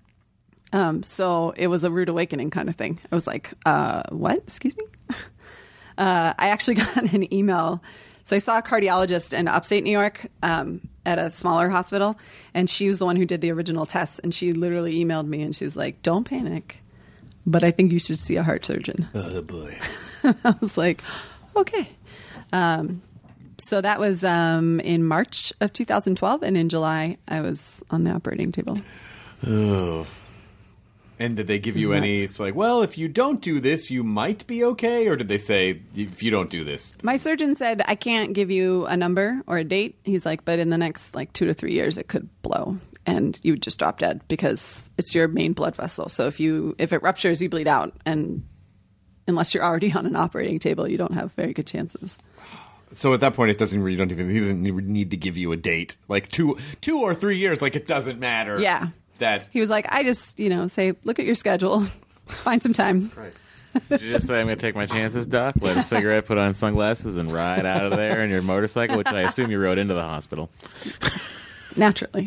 So it was a rude awakening kind of thing. I was like, what? Excuse me? I actually got an email. So I saw a cardiologist in upstate New York at a smaller hospital, and she was the one who did the original tests. And she literally emailed me, and she's like, don't panic, but I think you should see a heart surgeon. Oh, boy. I was like, okay. So that was in March of 2012, and in July, I was on the operating table. Oh. And did they give you It was any, nuts. it's like, well, if you don't do this, you might be okay? Or did they say, if you don't do this? My surgeon said, I can't give you a number or a date. He's like, but in the next 2 to 3 years, it could blow. And you would just drop dead because it's your main blood vessel. So if it ruptures, you bleed out. And unless you're already on an operating table, you don't have very good chances. So at that point, he doesn't need to give you a date. Like 2 or 3 years, like it doesn't matter. Yeah. That He was like, I just, say, look at your schedule, find some time. Did you just say, I'm going to take my chances, Doc? Light a cigarette, put on sunglasses, and ride out of there in your motorcycle, which I assume you rode into the hospital. Naturally.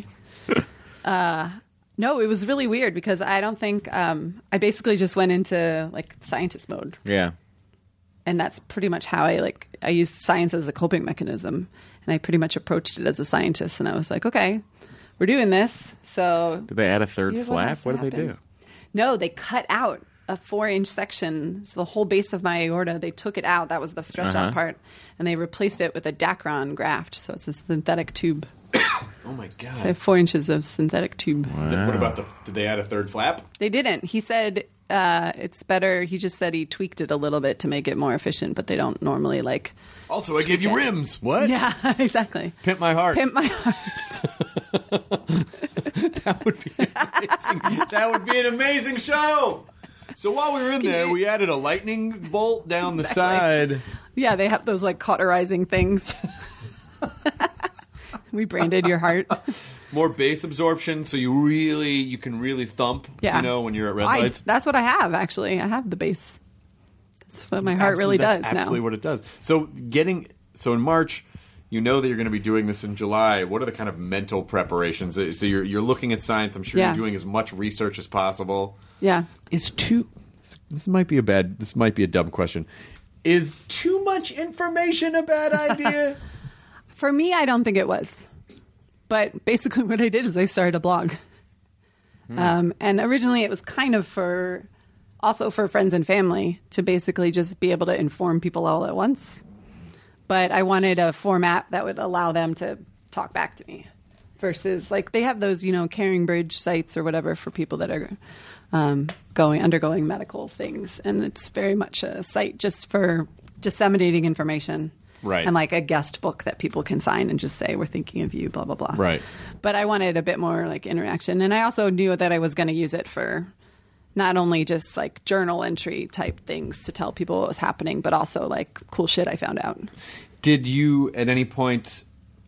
No, it was really weird because I don't think I basically just went into scientist mode. Yeah. And that's pretty much how I used science as a coping mechanism. And I pretty much approached it as a scientist. And I was like, okay, we're doing this. So Did they add a third here's what flap? has to What did they do? happen. No, they cut out a 4-inch section. So the whole base of my aorta, they took it out. That was the stretch out part. And they replaced it with a Dacron graft. So it's a synthetic tube. oh my God. So I have 4 inches of synthetic tube. What about did they add a third flap? They didn't. He said it's better. He just said he tweaked it a little bit to make it more efficient, but they don't normally Also, I gave you rims. What? Yeah, exactly. Pimp my heart. Pimp my heart. That would be amazing. That would be an amazing show. So while we were in there, we added a lightning bolt down the side. Yeah, they have those cauterizing things. We branded your heart. More bass absorption, so you can really thump. Yeah. When you're at red lights. That's what I have, actually. I have the bass. That's what my heart really does That's now. absolutely what it does. So in March, you know that you're going to be doing this in July. What are the kind of mental preparations? So you're looking at science. I'm sure Yeah. you're doing as much research as possible. Yeah. This might be a dumb question. Is too much information a bad idea? For me, I don't think it was. But basically what I did is I started a blog. And originally it was kind of also for friends and family to basically just be able to inform people all at once. but I wanted a format that would allow them to talk back to me versus like they have those, Caring Bridge sites or whatever for people that are undergoing medical things. And it's very much a site just for disseminating information. Right. And like a guest book that people can sign and just say, we're thinking of you, blah, blah, blah. Right. But I wanted a bit more like interaction. And I also knew that I was going to use it for not only just like journal entry type things to tell people what was happening, but also like cool shit I found out. Did you at any point,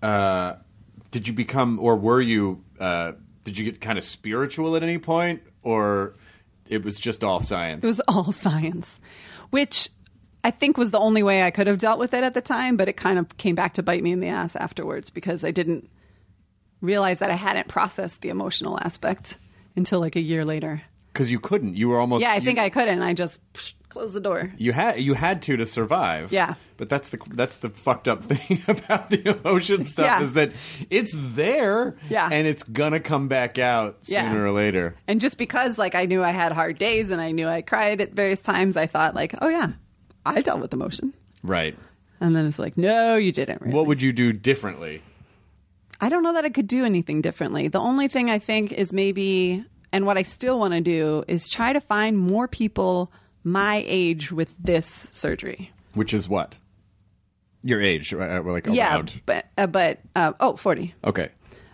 did you become, or were you, did you get kind of spiritual at any point, or it was just all science? It was all science, which I think was the only way I could have dealt with it at the time, but it kind of came back to bite me in the ass afterwards because I didn't realize that I hadn't processed the emotional aspect until like a year later. Because you couldn't. You were almost... Yeah, I think I couldn't. I just closed the door. You had to survive. Yeah. But that's the fucked up thing about the emotion stuff is that it's there and it's gonna come back out sooner or later. And just because like I knew I had hard days and I knew I cried at various times, I thought like, oh yeah, I dealt with emotion. Right. And then it's like, no, you didn't really. What would you do differently? I don't know that I could do anything differently. The only thing I think is maybe, and what I still want to do, is try to find more people my age with this surgery. Which is what? Your age, like around. Yeah, 40. Okay.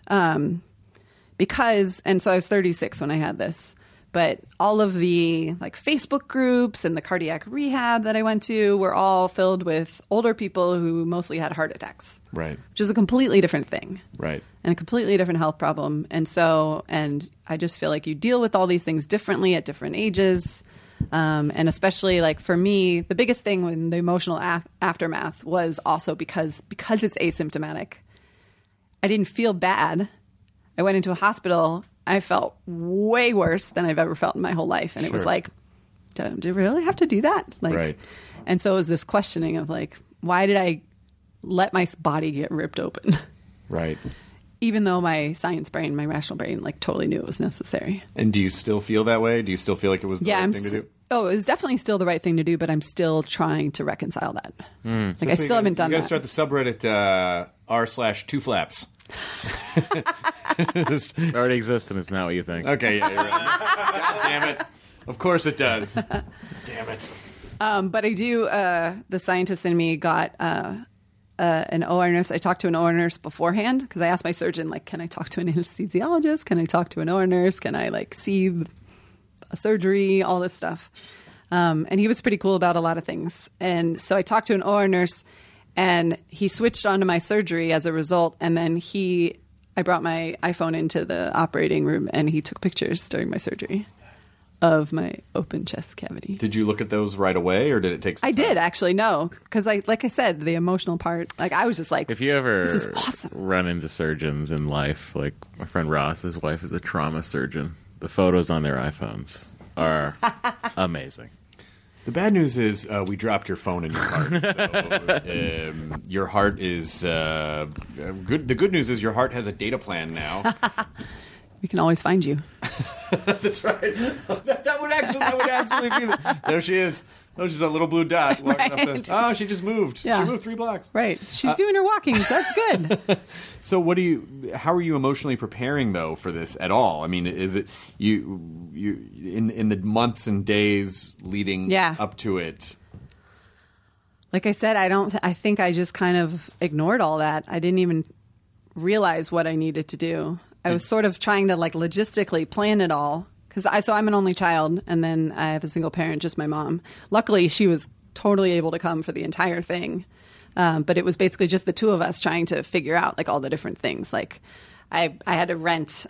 Because, and so I was 36 when I had this. But all of the like Facebook groups and the cardiac rehab that I went to were all filled with older people who mostly had heart attacks. Right. Which is a completely different thing. Right. And a completely different health problem. And I just feel like you deal with all these things differently at different ages. And especially like for me, the biggest thing in the emotional aftermath was also because it's asymptomatic. I didn't feel bad. I went into a hospital. I felt way worse than I've ever felt in my whole life. And it was like, do you really have to do that? Like, right. And so it was this questioning of like, why did I let my body get ripped open? Right. Even though my science brain, my rational brain, like totally knew it was necessary. And do you still feel that way? Do you still feel like it was the right thing to do? Oh, it was definitely still the right thing to do, but I'm still trying to reconcile that. Like I still haven't done that. You got to start the subreddit r/2flaps. It already exists and it's not what you think. Okay, yeah, you're right. God damn it. Of course it does. Damn it. But I do, the scientist in me got an OR nurse. I talked to an OR nurse beforehand because I asked my surgeon, like, can I talk to an anesthesiologist? Can I talk to an OR nurse? Can I, like, see a surgery? All this stuff. And he was pretty cool about a lot of things. And so I talked to an OR nurse, and he switched onto my surgery as a result. And then I brought my iPhone into the operating room, and he took pictures during my surgery of my open chest cavity. Did you look at those right away, or did it take some time? I did, actually, no. Because, like I said, the emotional part, like, I was just like, if you ever this is awesome. Run into surgeons in life, like my friend Ross, his wife is a trauma surgeon. The photos on their iPhones are amazing. The bad news is we dropped your phone in your heart. So, your heart is good. The good news is your heart has a data plan now. We can always find you. That's right. That would absolutely be there. She is. Oh, she's a little blue dot walking up the. Oh, she just moved. Yeah. She moved 3 blocks. Right. She's doing her walkings. That's good. So, how are you emotionally preparing though for this at all? I mean, is it you in the months and days leading up to it? Like I said, I think I just kind of ignored all that. I didn't even realize what I needed to do. I was sort of trying to like logistically plan it all. So I'm an only child, and then I have a single parent, just my mom. Luckily, she was totally able to come for the entire thing. But it was basically just the two of us trying to figure out like all the different things. Like I had to rent.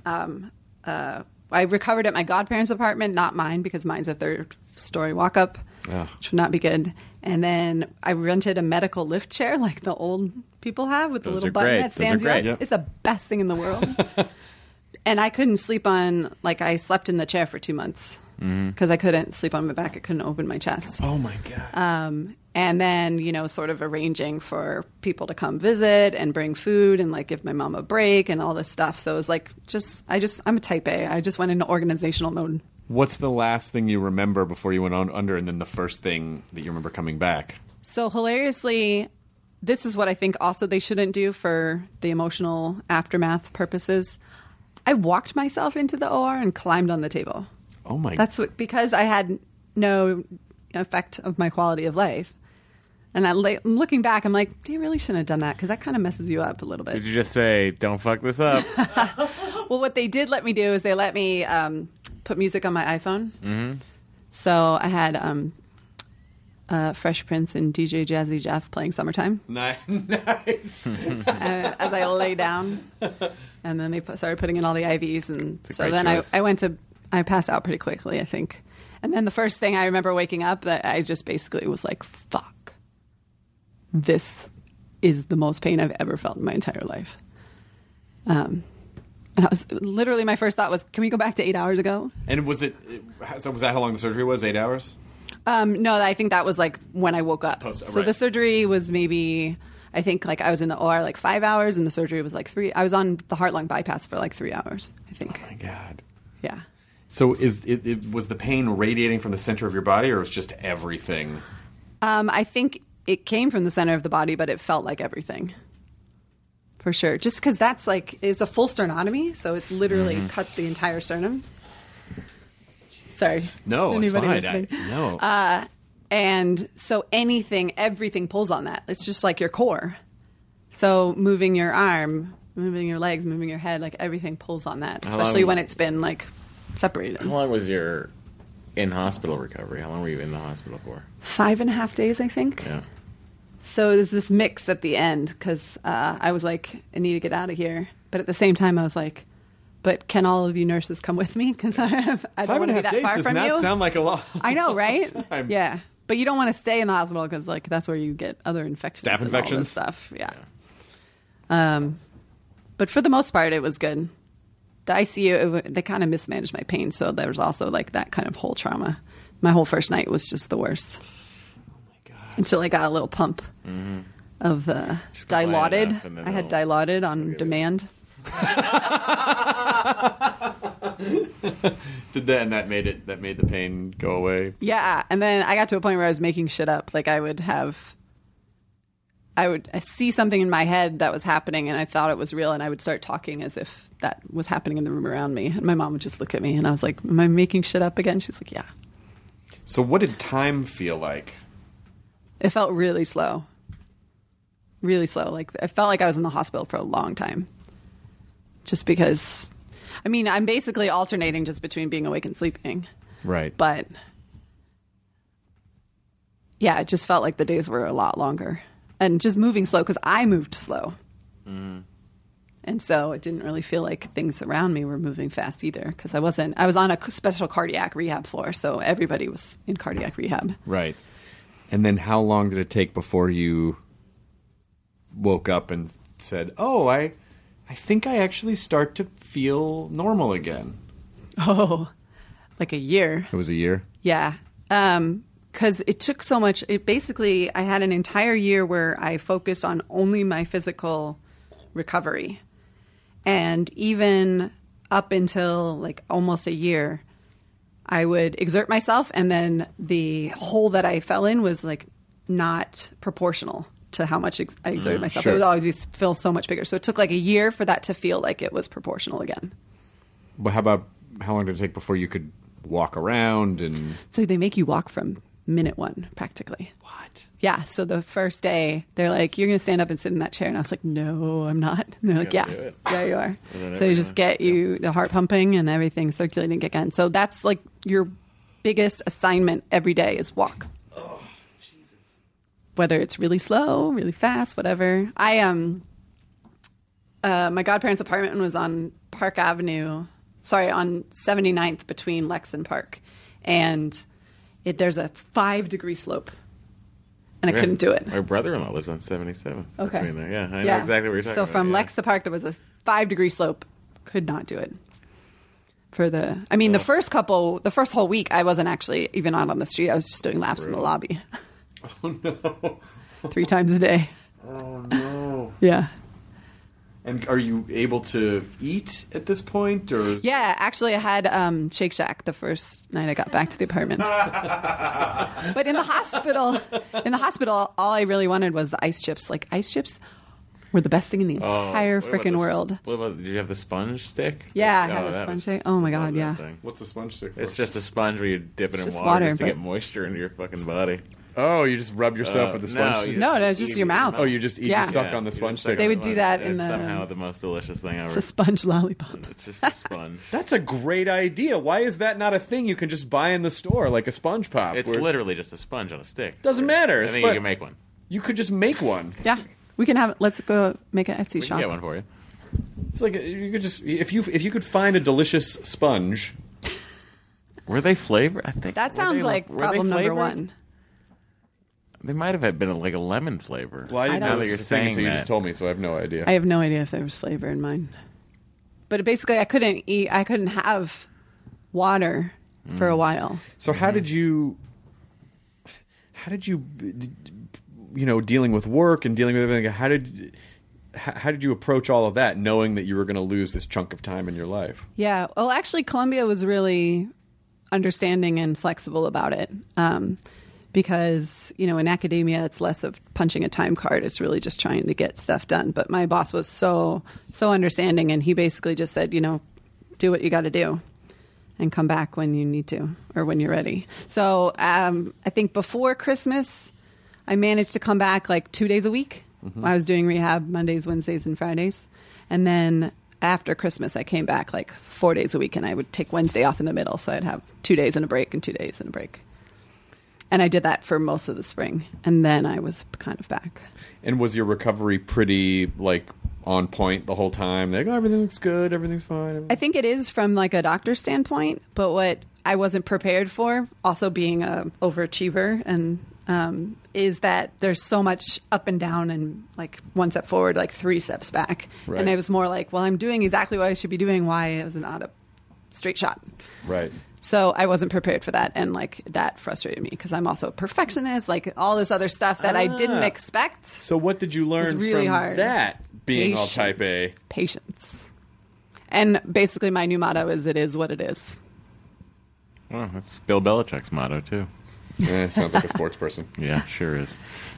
I recovered at my godparents' apartment, not mine, because mine's a 3rd-story walk-up, which would not be good. And then I rented a medical lift chair like the old people have with the little button that stands you up. Yep. It's the best thing in the world. And I couldn't sleep on, like, I slept in the chair for 2 months because I couldn't sleep on my back. I couldn't open my chest. Oh, my God. And then, sort of arranging for people to come visit and bring food and, like, give my mom a break and all this stuff. So it was like, I'm a type A. I just went into organizational mode. What's the last thing you remember before you went under, and then the first thing that you remember coming back? So hilariously, this is what I think also they shouldn't do for the emotional aftermath purposes. I walked myself into the OR and climbed on the table. Oh my! That's what, because I had no effect of my quality of life. And I'm looking back, I'm like, you really shouldn't have done that because that kind of messes you up a little bit. Did you just say, don't fuck this up? Well, what they did let me do is they let me put music on my iPhone. Mm-hmm. So I had Fresh Prince and DJ Jazzy Jeff playing Summertime. Nice. As I lay down. And then they started putting in all the IVs. And so then I passed out pretty quickly, I think. And then the first thing I remember waking up, that I just basically was like, fuck. This is the most pain I've ever felt in my entire life. And I was literally, my first thought was, can we go back to 8 hours ago? And was that how long the surgery was? 8 hours? No, I think that was like when I woke up. So right. The surgery was maybe, I think like I was in the OR like 5 hours and the surgery was like 3. I was on the heart-lung bypass for like 3 hours, I think. Oh my God. Yeah. So was the pain radiating from the center of your body or was just everything? I think it came from the center of the body, but it felt like everything. For sure. Just because that's like, it's a full sternotomy, so it literally cut the entire sternum. Sorry. No, it's fine. No. And so everything pulls on that. It's just like your core. So moving your arm, moving your legs, moving your head, like everything pulls on that, especially when it's been like separated. How long was your in-hospital recovery? How long were you in the hospital for? 5.5 days, I think. Yeah. So there's this mix at the end because I was like, I need to get out of here. But at the same time, I was like, but can all of you nurses come with me? Because I don't want to be that far from you. 5.5 days does not sound like a lot. I know, right? Yeah. But you don't want to stay in the hospital because like that's where you get other infections. Staph infections? And all this stuff. Yeah. But for the most part, it was good. The ICU, they kind of mismanaged my pain. So there was also like that kind of whole trauma. My whole first night was just the worst. Until I got a little pump of Dilaudid. I had Dilaudid on demand. Did that, and that made the pain go away? Yeah, and then I got to a point where I was making shit up. Like I would see something in my head that was happening, and I thought it was real, and I would start talking as if that was happening in the room around me. And my mom would just look at me, and I was like, "Am I making shit up again?" She's like, "Yeah." So, what did time feel like? It felt really slow. Really slow. Like I felt like I was in the hospital for a long time. Just because, I mean, I'm basically alternating just between being awake and sleeping. Right. But yeah, it just felt like the days were a lot longer. And just moving slow because I moved slow. And so it didn't really feel like things around me were moving fast either because I was on a special cardiac rehab floor. So everybody was in cardiac rehab. Right. And then how long did it take before you woke up and said, oh, I think I actually start to feel normal again? Oh, like a year. It was a year? Yeah. Because it took so much. I had an entire year where I focused on only my physical recovery. And even up until like almost a year, I would exert myself, and then the hole that I fell in was like not proportional to how much I exerted myself. Sure. It would always feel so much bigger. So it took like a year for that to feel like it was proportional again. But how long did it take before you could walk around? And so they make you walk from minute one, practically. What? Yeah. So the first day, they're like, you're going to stand up and sit in that chair. And I was like, no, I'm not. And they're like, yeah, you are. So you just get the heart pumping and everything circulating again. So that's like your biggest assignment every day is walk. Oh, Jesus. Whether it's really slow, really fast, whatever. My godparents' apartment was on Park Avenue. Sorry, on 79th between Lex and Park. And there's a 5-degree slope. And I couldn't do it. My brother-in-law lives on 77th. Okay. Between there. Yeah, I know exactly what you're talking about. So from Lex to Park, there was a 5-degree slope. Could not do it. The first whole week, I wasn't actually even out on the street. I was just doing laps in the lobby. Oh, no. 3 times a day. Oh, no. Yeah. And are you able to eat at this point, or? Yeah, actually, I had Shake Shack the first night I got back to the apartment. But in the hospital, all I really wanted was the ice chips. Like, ice chips were the best thing in the entire freaking world. What about? Did you have the sponge stick? Yeah, I had a sponge stick. Oh my god, yeah. What's a sponge stick for? It's just a sponge where you dip it in just water, water, just to but- get moisture into your fucking body. Oh, you just rub yourself with the sponge stick? No, it's just your mouth. Oh, you just eat, Yeah. you suck on the sponge stick? They would do that in It's the- somehow the most delicious thing ever. It's a sponge lollipop. It's just a sponge. That's a great idea. Why is that not a thing you can just buy in the store, like a sponge pop? It's where- literally just a sponge on a stick. Doesn't matter. I think you can make one. You could just make one. Yeah, we can have. Let's go make an Etsy We shop. can get one for you. It's like you could just if you could find a delicious sponge. Were they flavored? I think That sounds like were they problem number flavored? one. They might have been like a lemon flavor. Well, I didn't I know don't- that you're Now that you're saying saying until you that. just told me, so I have no idea. I have no idea if there was flavor in mine. But basically, I couldn't eat. I couldn't have water for a while. So how did you, dealing with work and dealing with everything? How did you approach all of that, knowing that you were going to lose this chunk of time in your life? Yeah. Well, actually, Columbia was really understanding and flexible about it. Because, in academia, it's less of punching a time card. It's really just trying to get stuff done. But my boss was so understanding, and he basically just said, do what you got to do and come back when you need to or when you're ready. So I think before Christmas, I managed to come back like 2 days a week. Mm-hmm. I was doing rehab Mondays, Wednesdays, and Fridays. And then after Christmas, I came back like 4 days a week, and I would take Wednesday off in the middle. So I'd have 2 days and a break and 2 days and a break. And I did that for most of the spring. And then I was kind of back. And was your recovery pretty, on point the whole time? Like, everything looks good, everything's fine? I think it is from like a doctor's standpoint. But what I wasn't prepared for, also being a overachiever, and is that there's so much up and down and like 1 step forward, like 3 steps back. Right. And it was more like, well, I'm doing exactly what I should be doing. Why it was not a straight shot? Right. So I wasn't prepared for that, and like that frustrated me because I'm also a perfectionist, like all this other stuff that I didn't expect. So what did you learn really from hard. that, being all Patience. type A? Patience. And basically my new motto is what it is. Well, that's Bill Belichick's motto too. Sounds like a sports person. Yeah, sure is.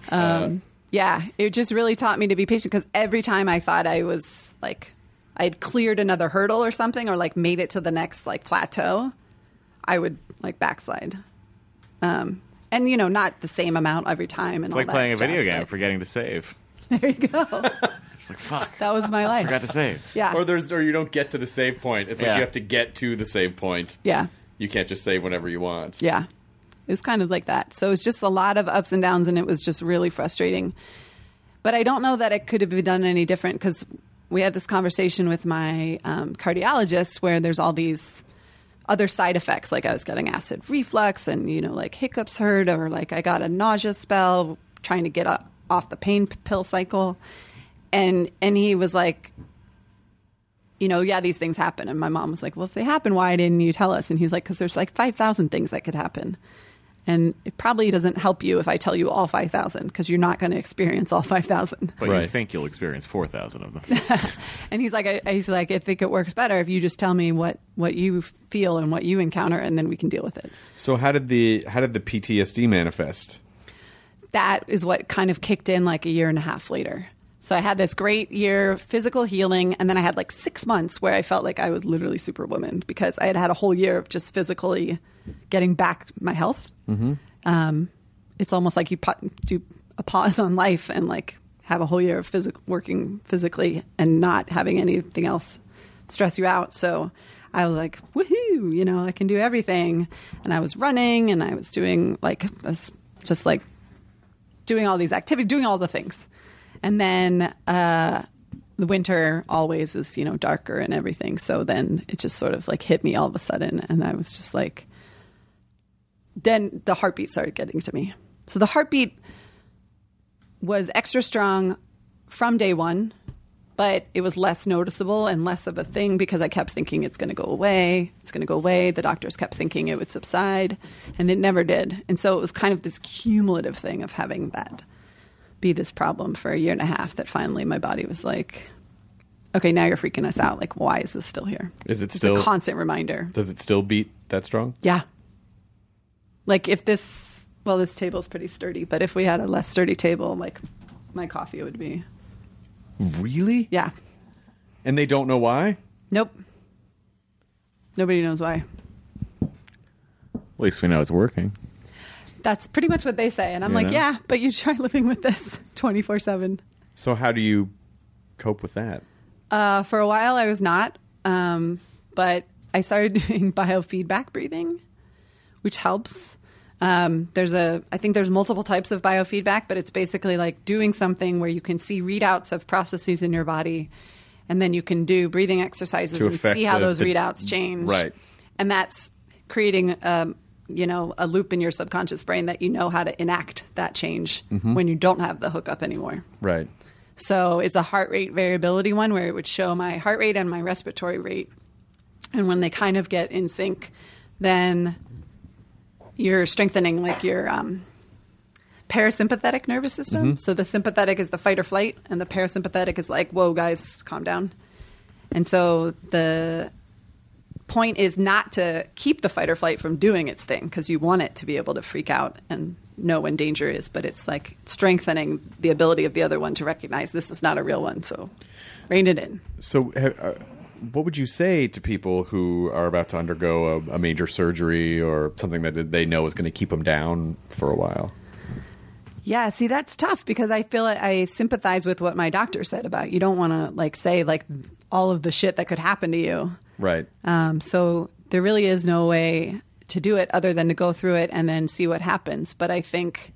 Yeah, it just really taught me to be patient because every time I thought I was like, I had cleared another hurdle or something or like made it to the next like plateau, I would like backslide. And not the same amount every time. And It's all like that playing a video jazz, game, but forgetting to save. There you go. It's like, fuck, That was my life. forgot to save. Yeah. Or you don't get to the save point. It's like Yeah. you have to get to the save point. Yeah. You can't just save whenever you want. Yeah. It was kind of like that. So it was just a lot of ups and downs, and it was just really frustrating. But I don't know that it could have been done any different because we had this conversation with my cardiologist where there's all these other side effects. Like I was getting acid reflux and, like hiccups hurt, or like I got a nausea spell trying to get off the pain pill cycle. And he was like, yeah, these things happen. And my mom was like, well, if they happen, why didn't you tell us? And he's like, because there's like 5,000 things that could happen. And it probably doesn't help you if I tell you all 5,000 because you're not going to experience all 5,000. But you Right. think you'll experience 4,000 of them. And he's like, I think it works better if you just tell me what you feel and what you encounter, and then we can deal with it. So how did the PTSD manifest? That is what kind of kicked in like a year and a half later. So I had this great year, physical healing, and then I had like 6 months where I felt like I was literally Superwoman because I had had a whole year of just physically getting back my health. Mm-hmm. It's almost like you do a pause on life and like have a whole year of working physically and not having anything else stress you out. So I was like, woohoo, I can do everything. And I was running and I was doing doing all these activities, doing all the things. And then the winter always is, darker and everything. So then it just sort of like hit me all of a sudden. And I was just like, then the heartbeat started getting to me. So the heartbeat was extra strong from day one, but it was less noticeable and less of a thing because I kept thinking it's going to go away. It's going to go away. The doctors kept thinking it would subside, and it never did. And so it was kind of this cumulative thing of having that be this problem for a year and a half that finally my body was like, okay, now you're freaking us out. Like, why is this still here? Is it It's still a constant reminder? Does it still beat that strong? Yeah. Like if this table's pretty sturdy, but if we had a less sturdy table, like my coffee would be. Really? Yeah. And they don't know why? Nope. Nobody knows why. At least we know it's working. That's pretty much what they say. And I'm You like, know? yeah, but you try living with this 24/7. So how do you cope with that? For a while, I was not. But I started doing biofeedback breathing, which helps. I think there's multiple types of biofeedback, but it's basically like doing something where you can see readouts of processes in your body, and then you can do breathing exercises To and affect see how those the readouts change. Right. And that's creating a loop in your subconscious brain that you know how to enact that change when you don't have the hookup anymore. Right. So it's a heart rate variability one where it would show my heart rate and my respiratory rate. And when they kind of get in sync, then you're strengthening like your parasympathetic nervous system. So the sympathetic is the fight or flight, and the parasympathetic is like, whoa, guys, calm down. And so the point is not to keep the fight or flight from doing its thing, because you want it to be able to freak out and know when danger is, but it's like strengthening the ability of the other one to recognize this is not a real one, so rein it in. So what would you say to people who are about to undergo a major surgery or something that they know is going to keep them down for a while? Yeah, see, that's tough because I feel I sympathize with what my doctor said about you don't want to like say like all of the shit that could happen to you. Right. So there really is no way to do it other than to go through it and then see what happens. But I think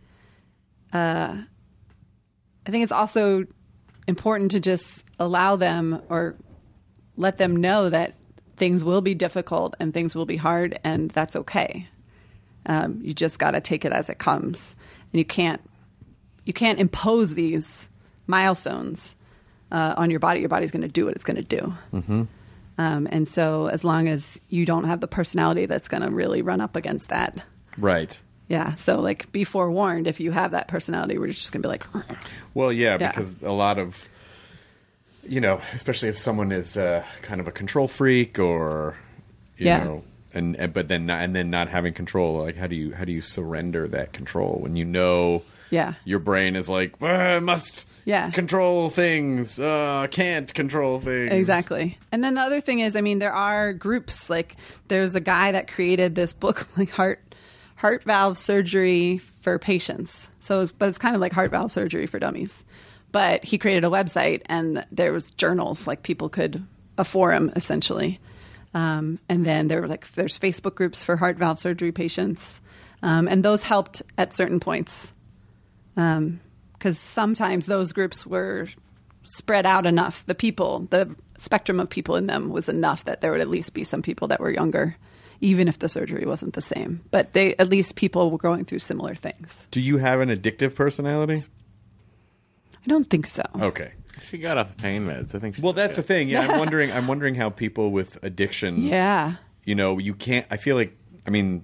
it's also important to just allow them or let them know that things will be difficult and things will be hard, and that's okay. You just got to take it as it comes, and you can't impose these milestones on your body. Your body's going to do what it's going to do. Mm-hmm. And so as long as you don't have the personality that's going to really run up against that. Right. Yeah. So like be forewarned, if you have that personality, we're just going to be like, well, yeah, because a lot of, especially if someone is kind of a control freak or, you know, but then not having control, like how do you surrender that control when your brain is like, I must control things, can't control things. Exactly. And then the other thing is, there are groups, like there's a guy that created this book, like heart valve surgery for patients. But it's kind of like heart valve surgery for dummies. But he created a website, and there was journals, like a forum essentially. And then there's Facebook groups for heart valve surgery patients. And those helped at certain points. Because sometimes those groups were spread out enough. The spectrum of people in them was enough that there would at least be some people that were younger, even if the surgery wasn't the same. But at least people were going through similar things. Do you have an addictive personality? I don't think so. Okay. She got off the pain meds. I think. Well, that's the thing. Yeah, I'm wondering how people with addiction. Yeah. You can't. I feel like. I'm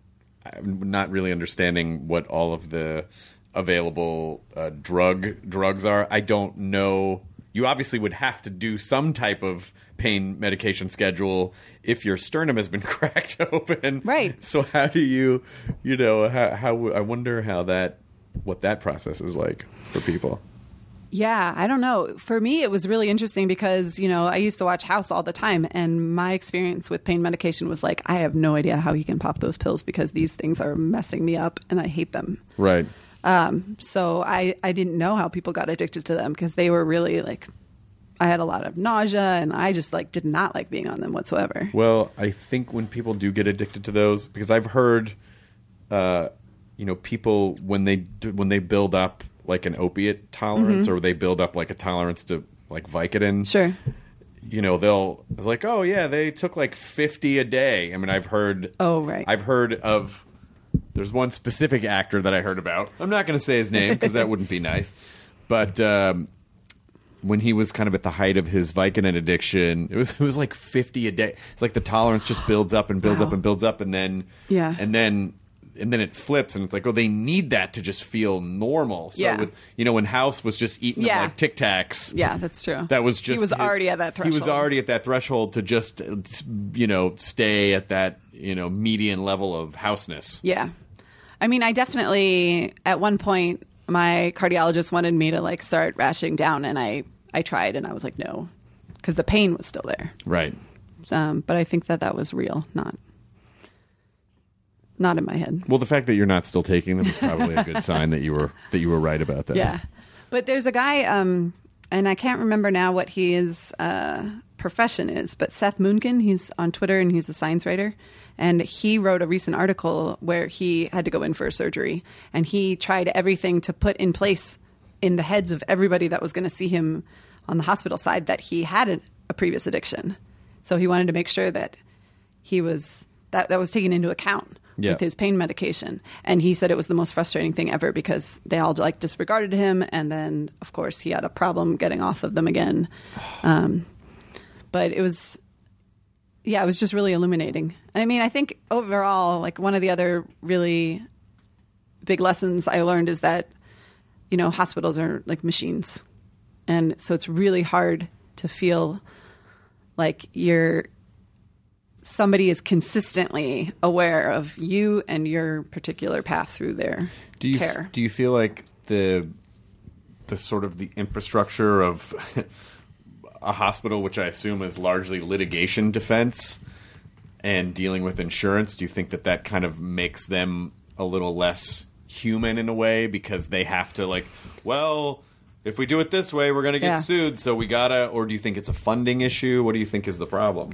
not really understanding what all of the available drugs are. I don't know. You obviously would have to do some type of pain medication schedule if your sternum has been cracked open. Right. So how do you, how I wonder what that process is like for people. Yeah, I don't know. For me, it was really interesting because, I used to watch House all the time, and my experience with pain medication was like, I have no idea how you can pop those pills because these things are messing me up and I hate them. Right. So I didn't know how people got addicted to them because they were really like, I had a lot of nausea and I just did not like being on them whatsoever. Well, I think when people do get addicted to those, because I've heard, people when they build up like an opiate tolerance or they build up like a tolerance to like Vicodin. Sure. It's like, oh yeah, they took like 50 a day. I've heard. Oh, right. I've heard of. There's one specific actor that I heard about. I'm not going to say his name because that wouldn't be nice. But when he was kind of at the height of his Vicodin addiction, it was like 50 a day. It's like the tolerance just builds up and builds up and builds up, and then and then it flips, and it's like, oh, they need that to just feel normal. So Yeah. with when House was just eating them Yeah. like Tic Tacs. Yeah, that's true. That was just he was already at that threshold. He was already at that threshold to just stay at that median level of houseness. Yeah. I mean, I definitely, at one point, my cardiologist wanted me to like start rationing down, and I tried, and I was like, no, because the pain was still there. Right. But I think that was real, not in my head. Well, the fact that you're not still taking them is probably a good sign that you were right about that. Yeah. But there's a guy, and I can't remember now what his profession is, but Seth Moonkin, he's on Twitter, and he's a science writer. And he wrote a recent article where he had to go in for a surgery, and he tried everything to put in place in the heads of everybody that was going to see him on the hospital side that he had a previous addiction. So he wanted to make sure that he was that was taken into account with his pain medication. And he said it was the most frustrating thing ever because they all like disregarded him, and then of course he had a problem getting off of them again. But it was just really illuminating. And I mean, I think overall, like one of the other really big lessons I learned is that, hospitals are like machines. And so it's really hard to feel like somebody is consistently aware of you and your particular path through their care. Do you feel like the sort of the infrastructure of a hospital, which I assume is largely litigation defense and dealing with insurance, do you think that kind of makes them a little less human in a way because they have to if we do it this way, we're going to get sued, so we gotta, or do you think it's a funding issue? What do you think is the problem?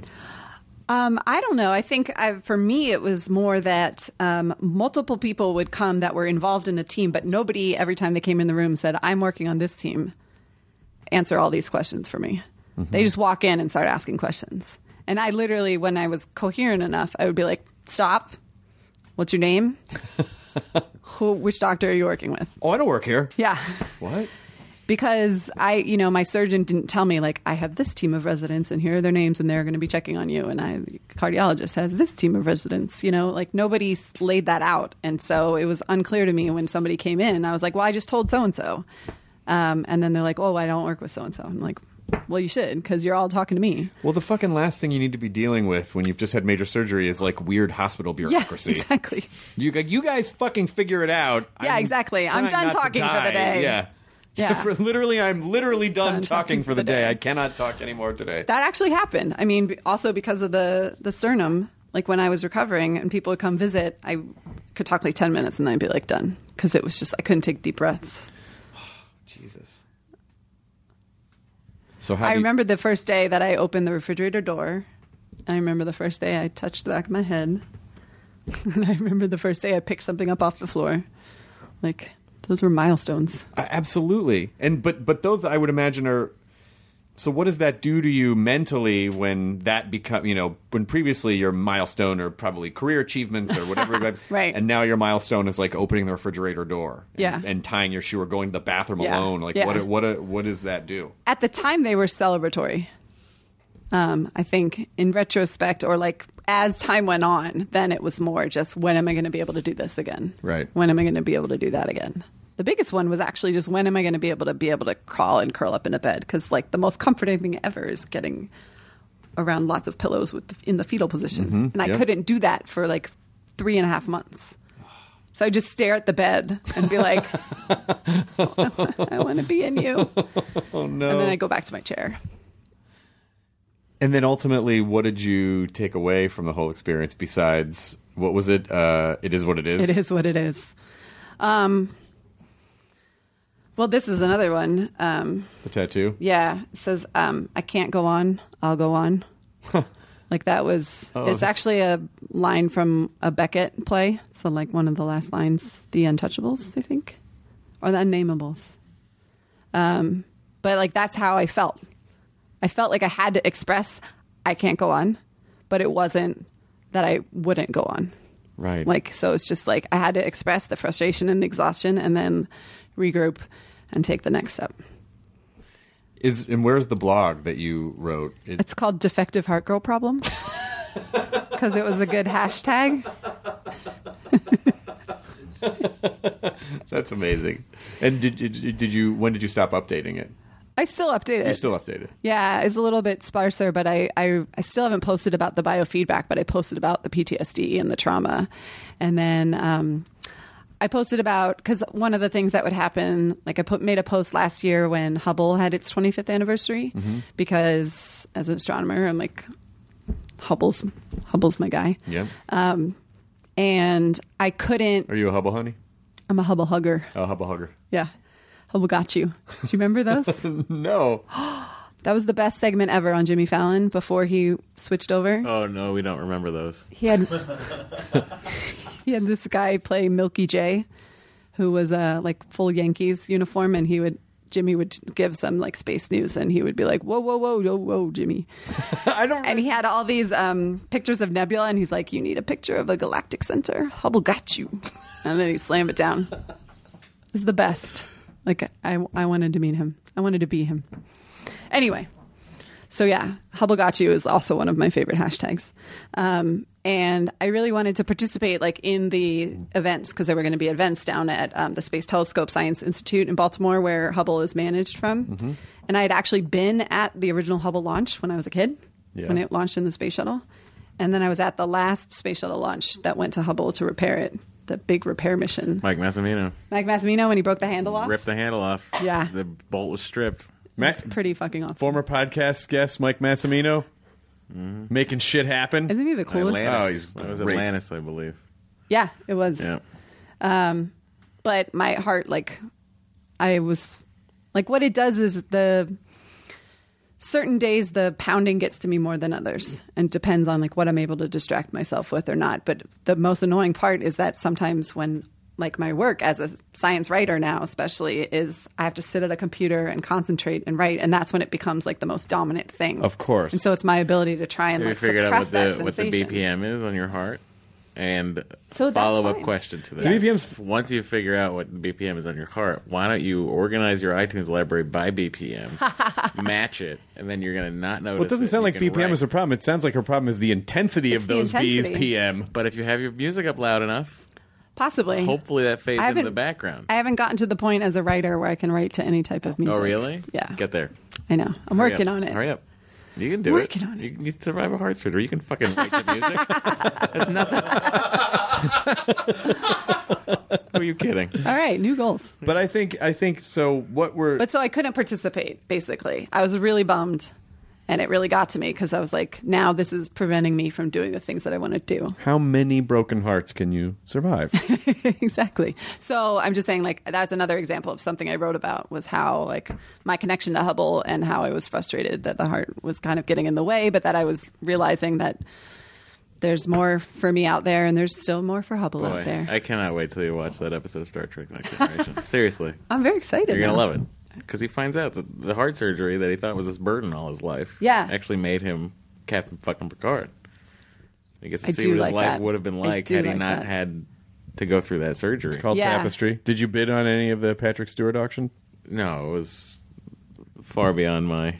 I don't know. I think for me, it was more that multiple people would come that were involved in a team, but nobody, every time they came in the room, said, I'm working on this team. Answer all these questions for me. Mm-hmm. They just walk in and start asking questions. And I literally, when I was coherent enough, I would be like, stop. What's your name? Which doctor are you working with? Oh, I don't work here. Yeah. What? Because my surgeon didn't tell me, like, I have this team of residents and here are their names and they're going to be checking on you. And the cardiologist has this team of residents, nobody laid that out. And so it was unclear to me when somebody came in. I was like, well, I just told so-and-so. And then they're like, oh, I don't work with so-and-so. I'm like, well, you should, because you're all talking to me. Well, the fucking last thing you need to be dealing with when you've just had major surgery is like weird hospital bureaucracy. Yeah, exactly. You guys fucking figure it out. Yeah, exactly. I'm done talking for the day. Yeah. I'm literally done talking for the day. I cannot talk anymore today. That actually happened. I mean, also because of the sternum, like when I was recovering and people would come visit, I could talk like 10 minutes and then I'd be like done. Because it was just, I couldn't take deep breaths. Jesus. So I remember the first day that I opened the refrigerator door. I remember the first day I touched the back of my head. And I remember the first day I picked something up off the floor. Like, those were milestones. Absolutely. But those, I would imagine, are... So what does that do to you mentally when that when previously your milestone or probably career achievements or whatever, right? And now your milestone is like opening the refrigerator door, and tying your shoe or going to the bathroom alone. Like what does that do? At the time, they were celebratory. I think in retrospect, or like as time went on, then it was more just when am I going to be able to do this again? Right. When am I going to be able to do that again? The biggest one was actually just when am I going to be able to crawl and curl up in a bed? Because like the most comforting thing ever is getting around lots of pillows in the fetal position, and I couldn't do that for like 3.5 months. So I just stare at the bed and be like, I want to be in you. Oh no! And then I go back to my chair. And then ultimately, what did you take away from the whole experience? Besides, what was it? It is what it is. It is what it is. Well, this is another one. The tattoo? Yeah. It says, I can't go on, I'll go on. Like that was, it's actually a line from a Beckett play. So like one of the last lines, The Untouchables, I think. Or The Unnamables. But like that's how I felt. I felt like I had to express, I can't go on. But it wasn't that I wouldn't go on. Right. Like, so it's just like I had to express the frustration and the exhaustion and then regroup and take the next step. And where's the blog that you wrote? It's called Defective Heart Girl Problems because it was a good hashtag. That's amazing. And did you? When did you stop updating it? I still update it. You still update it. Yeah, it's a little bit sparser, but I still haven't posted about the biofeedback, but I posted about the PTSD and the trauma. And then I posted about, because one of the things that would happen, like I made a post last year when Hubble had its 25th anniversary, because as an astronomer, I'm like, Hubble's my guy. Yeah. And I couldn't. Are you a Hubble honey? I'm a Hubble hugger. Oh, Hubble hugger. Yeah. Hubble got you. Do you remember those? No. That was the best segment ever on Jimmy Fallon before he switched over. Oh no, we don't remember those. He had this guy play Milky J, who was a like full Yankees uniform, and Jimmy would give some like space news, and he would be like, "Whoa, whoa, whoa, whoa, whoa, Jimmy." And he had all these pictures of Nebula, and he's like, "You need a picture of the galactic center. Hubble got you." And then he slammed it down. It was the best. Like I wanted to meet him. I wanted to be him. Anyway, so yeah, Hubble got you is also one of my favorite hashtags. And I really wanted to participate like in the events, because there were going to be events down at the Space Telescope Science Institute in Baltimore, where Hubble is managed from. And I had actually been at the original Hubble launch when I was a kid, when it launched in the space shuttle. And then I was at the last space shuttle launch that went to Hubble to repair it. The big repair mission. Mike Massimino. Mike Massimino, when he broke the handle off. Ripped the handle off. Yeah. The bolt was stripped. Pretty fucking awesome. Former podcast guest Mike Massimino, making shit happen. Isn't he the coolest? Atlantis. Oh, he's That was great. Atlantis, I believe. Yeah, it was. Yeah. But my heart, like, I was like, what it does is certain days the pounding gets to me more than others, and depends on like what I'm able to distract myself with or not. But the most annoying part is that sometimes when like my work as a science writer now especially is I have to sit at a computer and concentrate and write, and that's when it becomes like the most dominant thing. Of course. And so it's my ability to try and Have like you figured suppress out that what the sensation. BPM is on your heart? And So that's follow-up fine. question to that. The BPM's Once you figure out what the BPM is on your heart, why don't you organize your iTunes library by BPM, match it, and then you're going to not notice. Well, it doesn't sound like BPM is her problem. It sounds like her problem is the intensity of the those B's intensity. PM. But if you have your music up loud enough, Possibly. hopefully that fades I into the haven't- background. I haven't gotten to the point as a writer where I can write to any type of music. Oh, really? Yeah. Get there. I know. I'm Hurry working up. on it. Hurry up. You can do Working it. on it. You can survive a heart surgery. You can fucking write to music. That's nothing. Who are you kidding? All right, new goals. But I think so. What we're But so I couldn't participate, basically. I was really bummed. And it really got to me because I was like, now this is preventing me from doing the things that I want to do. how many broken hearts can you survive? Exactly. So I'm just saying, like, that's another example of something I wrote about, was how, like, my connection to Hubble and how I was frustrated that the heart was kind of getting in the way, but that I was realizing that there's more for me out there and there's still more for Hubble out there. I cannot wait till you watch that episode of Star Trek Next Generation. Seriously. I'm very excited. You're going to now. love it. Because he finds out that the heart surgery that he thought was this burden all his life Yeah. actually made him Captain fucking Picard. He gets to I see do what his like life that. would have been I like do had he like not that. had to go through that surgery. It's called Yeah. Tapestry. Did you bid on any of the Patrick Stewart auction? No, it was far beyond my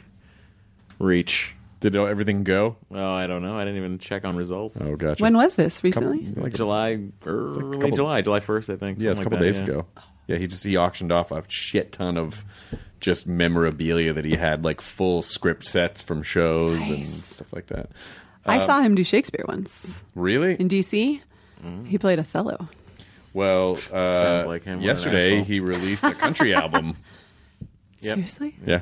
reach. Did everything go? Well, I don't know. I didn't even check on results. Oh, gotcha. When was this? Recently? Like a- July, early couple- July 1st, I think. Yeah, it's a something couple like days that, yeah. ago. Yeah, he auctioned off a shit ton of just memorabilia that he had, like full script sets from shows and Nice. stuff like that. I saw him do Shakespeare once Really? in D.C. He played Othello. Well, Sounds like him. What an yesterday asshole. he released a country album. Yep. Seriously? Yeah.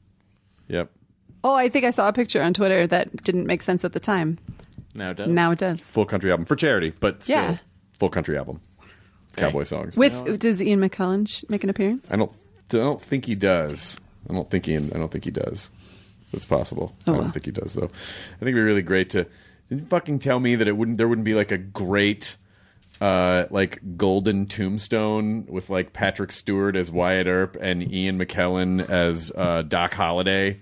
Yep. Oh, I think I saw a picture on Twitter that didn't make sense at the time. Now it does. Now it does. Full country album for charity, but still Yeah. full country album. Cowboy songs. Does Ian McKellen make an appearance? I don't think he does. I don't think he does. It's possible. Oh, I don't well. think he does though. I think it'd be really great to. Didn't fucking tell me that there wouldn't be like a great like golden tombstone with like Patrick Stewart as Wyatt Earp and Ian McKellen as Doc Holliday.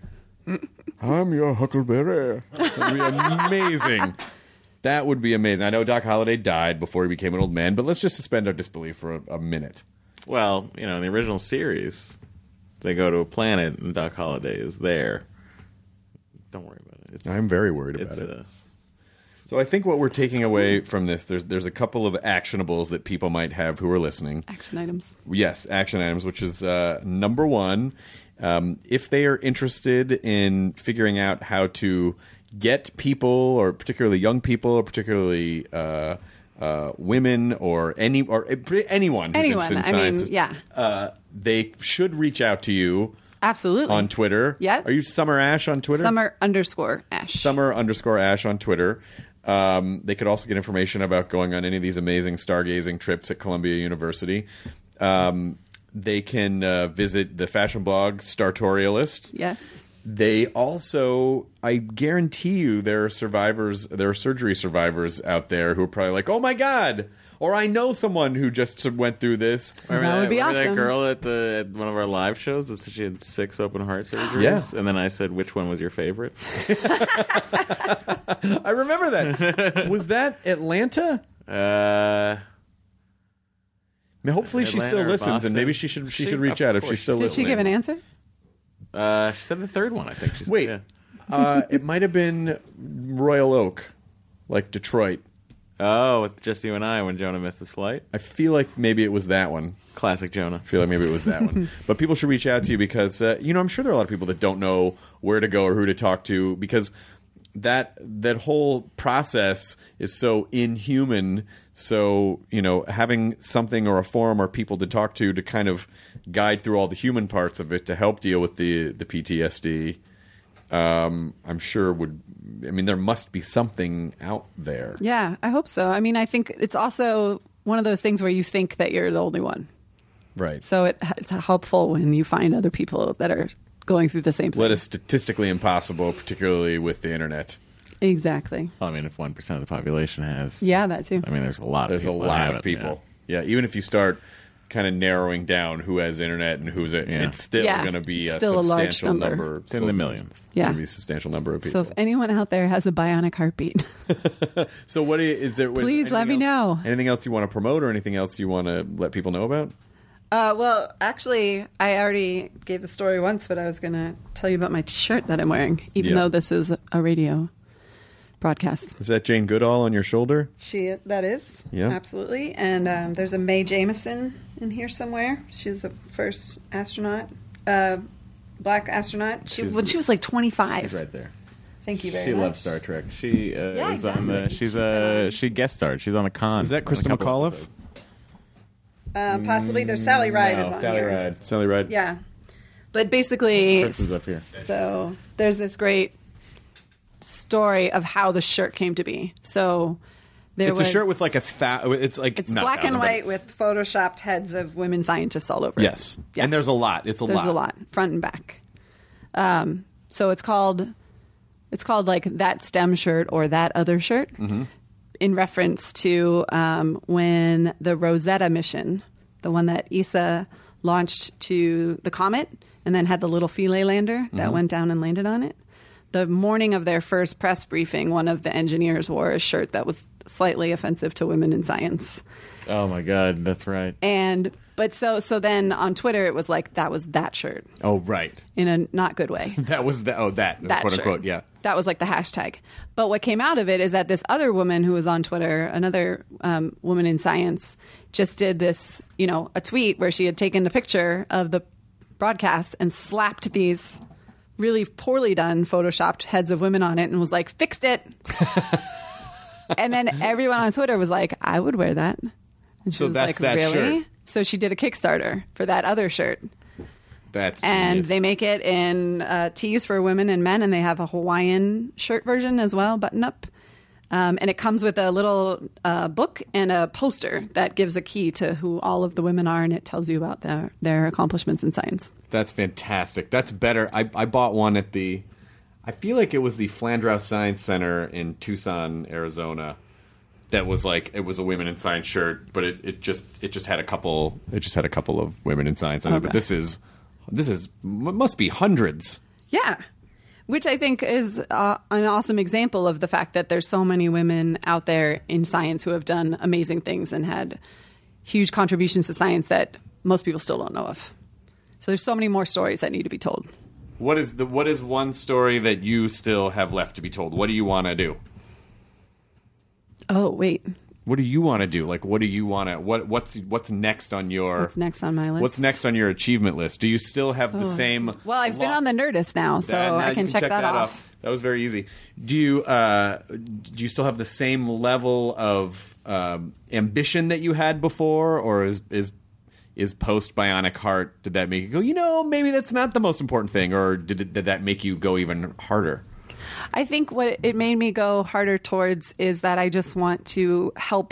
I'm your Huckleberry. That'd be amazing. That would be amazing. I know Doc Holliday died before he became an old man, but let's just suspend our disbelief for a minute. Well, in the original series, they go to a planet and Doc Holliday is there. Don't worry about it. I'm very worried about It's it. So I think what we're taking away from this, there's a couple of actionables that people might have who are listening. Action items. Yes, action items, which is number one. If they are interested in figuring out how to get people, or particularly young people, or particularly women, or anyone who's interested in science, they should reach out to you. Absolutely. On Twitter. Yeah. Are you Summer Ash on Twitter? Summer_Ash. Summer_Ash on Twitter. They could also get information about going on any of these amazing stargazing trips at Columbia University. They can visit the fashion blog Startorialist. Yes. They also, I guarantee you, there are surgery survivors out there who are probably like, oh my God, or I know someone who just went through this. That would be awesome. That girl at one of our live shows that said she had 6 open heart surgeries? Yeah. And then I said, which one was your favorite? I remember that. Was that Atlanta? I mean, hopefully she Atlanta still or listens, Boston. and maybe she should reach out if she's still Did listening. she give an answer? She said the third one, I think. She said, Wait, yeah. it might have been Royal Oak, like Detroit. Oh, with just you and I when Jonah missed his flight? I feel like maybe it was that one. Classic Jonah. I feel like maybe it was that one. But people should reach out to you because, I'm sure there are a lot of people that don't know where to go or who to talk to, because that whole process is so inhuman. So, having something or a forum or people to talk to kind of guide through all the human parts of it to help deal with the PTSD, I'm sure there must be something out there. Yeah, I hope so. I mean, I think it's also one of those things where you think that you're the only one. Right. So it's helpful when you find other people that are going through the same thing. That is statistically impossible, particularly with the internet. Exactly. Well, I mean, if 1% of the population has... Yeah, that too. I mean, there's a lot There's of a people. lot of people. Yeah, even if you start kind of narrowing down who has internet and who's it's still going to be a still a large substantial number. It's in the millions. It's going to be a substantial number of people. So if anyone out there has a bionic heartbeat, so what is there? Please let me know. Anything else you want to promote, or anything else you want to let people know about? Well, actually, I already gave the story once, but I was going to tell you about my shirt that I'm wearing, even though this is a radio broadcast. Is that Jane Goodall on your shoulder? That is. Yeah. Absolutely. And there's a Mae Jemison in here somewhere. She was the first astronaut, black astronaut. When she was like 25. She's right there. Thank you very She much. loves Star Trek. She is on the. Exactly. She guest starred. She's on a con. Is that Krista McAuliffe? Possibly. There's Sally Ride is on Sally here. Ride. Sally Ride. Yeah. But basically, Chris is up here. So there's this great story of how the shirt came to be. So It's a shirt with like it's like it's not black 1,000, and but- white with photoshopped heads of women scientists all over. Yes. Yeah. And there's a lot. There's a lot, front and back. So it's called like That STEM shirt or That Other shirt, in reference to when the Rosetta mission, the one that ESA launched to the comet and then had the little Philae lander that went down and landed on it. The morning of their first press briefing, one of the engineers wore a shirt that was slightly offensive to women in science. Oh my God, that's right. But so then on Twitter it was like that was that shirt Oh, right. in a not good way. That was that That quote shirt. unquote, yeah. That was like the hashtag. But what came out of it is that this other woman who was on Twitter, another woman in science, just did this, a tweet where she had taken a picture of the broadcast and slapped these really poorly done photoshopped heads of women on it and was like, fixed it. And then everyone on Twitter was like, I would wear that. And she So was that's like, that really? shirt. So she did a Kickstarter for that other shirt. That's And genius. they make it in tees for women and men, and they have a Hawaiian shirt version as well, button up. And it comes with a little book and a poster that gives a key to who all of the women are, and it tells you about their accomplishments in science. That's fantastic. That's better. I bought one at I feel like it was the Flandreau Science Center in Tucson, Arizona. That was like, it was a women in science shirt, but it just had a couple of women in science on it. But this must be hundreds. Yeah. Which I think is an awesome example of the fact that there's so many women out there in science who have done amazing things and had huge contributions to science that most people still don't know of. So there's so many more stories that need to be told. What is one story that you still have left to be told? What do you want to do? Oh, wait. What do you want to do? Like, what do you want to? What's next on your? What's next on my list? What's next on your achievement list? Do you still have the same? Well, I've been on the Nerdist now, so now I you can check that off. That was very easy. Do you still have the same level of ambition that you had before, or is post Bionic Heart, did that make you go, maybe that's not the most important thing, or did that make you go even harder? I think what it made me go harder towards is that I just want to help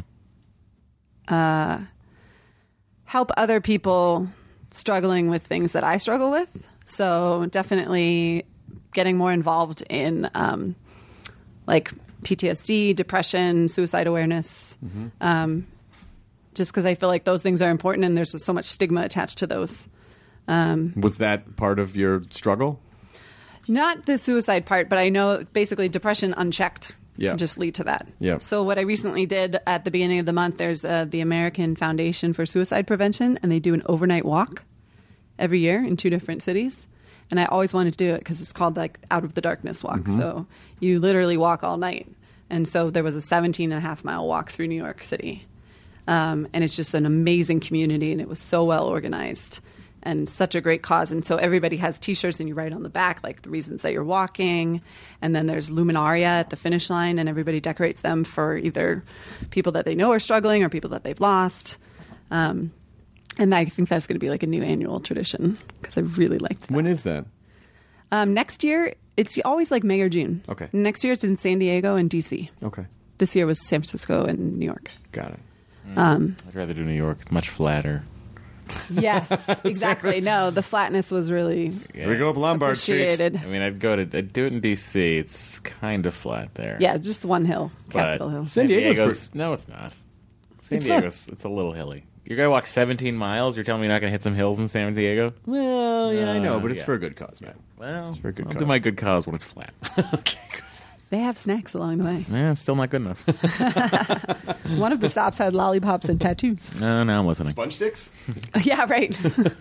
other people struggling with things that I struggle with. So definitely getting more involved in like PTSD, depression, suicide awareness. Just because I feel like those things are important and there's so much stigma attached to those. Was that part of your struggle? Not the suicide part, but I know basically depression unchecked can just lead to that. Yeah. So what I recently did at the beginning of the month, there's the American Foundation for Suicide Prevention, and they do an overnight walk every year in 2 different cities. And I always wanted to do it because it's called like Out of the Darkness Walk. So you literally walk all night. And so there was a 17.5-mile walk through New York City. And it's just an amazing community, and it was so well organized. And such a great cause. And so everybody has T-shirts, and you write on the back, like, the reasons that you're walking. And then there's luminaria at the finish line, and everybody decorates them for either people that they know are struggling or people that they've lost. And I think that's going to be like a new annual tradition because I really liked that. When is that? Next year, it's always like May or June. Okay. Next year, it's in San Diego and D.C. Okay. This year was San Francisco and New York. Got it. I'd rather do New York. It's much flatter. Yes, exactly. No, the flatness was really Here we go up Lombard Street. appreciated. I mean, I'd do it in D.C. It's kind of flat there. Yeah, just one hill, Capitol Hill. San Diego's no, it's not. San Diego's it's a little hilly. You're gonna walk 17 miles. You're telling me you're not gonna hit some hills in San Diego? Well, yeah, I know, but it's yeah. for a good cause, man. Well, It's for a good I'll cause. do my good cause when it's flat. Okay, good. They have snacks along the way. Yeah, it's still not good enough. One of the stops had lollipops and tattoos. No, I'm listening. Sponge sticks? Yeah, right.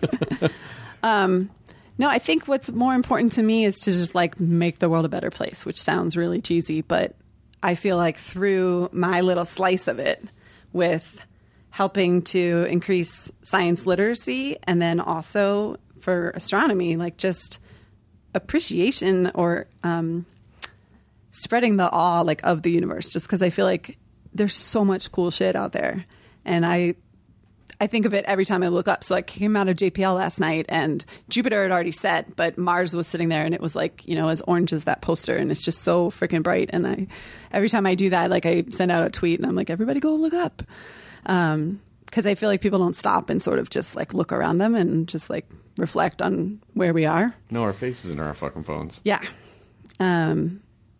No, I think what's more important to me is to just like make the world a better place, which sounds really cheesy, but I feel like through my little slice of it with helping to increase science literacy and then also for astronomy, like just appreciation or spreading the awe like of the universe, just because I feel like there's so much cool shit out there. And I think of it every time I look up. So I came out of JPL last night and Jupiter had already set, but Mars was sitting there and it was like, as orange as that poster. And it's just so freaking bright. And every time I do that, like I send out a tweet and I'm like, everybody go look up. Because I feel like people don't stop and sort of just like look around them and just like reflect on where we are. No, our faces in our fucking phones. Yeah. And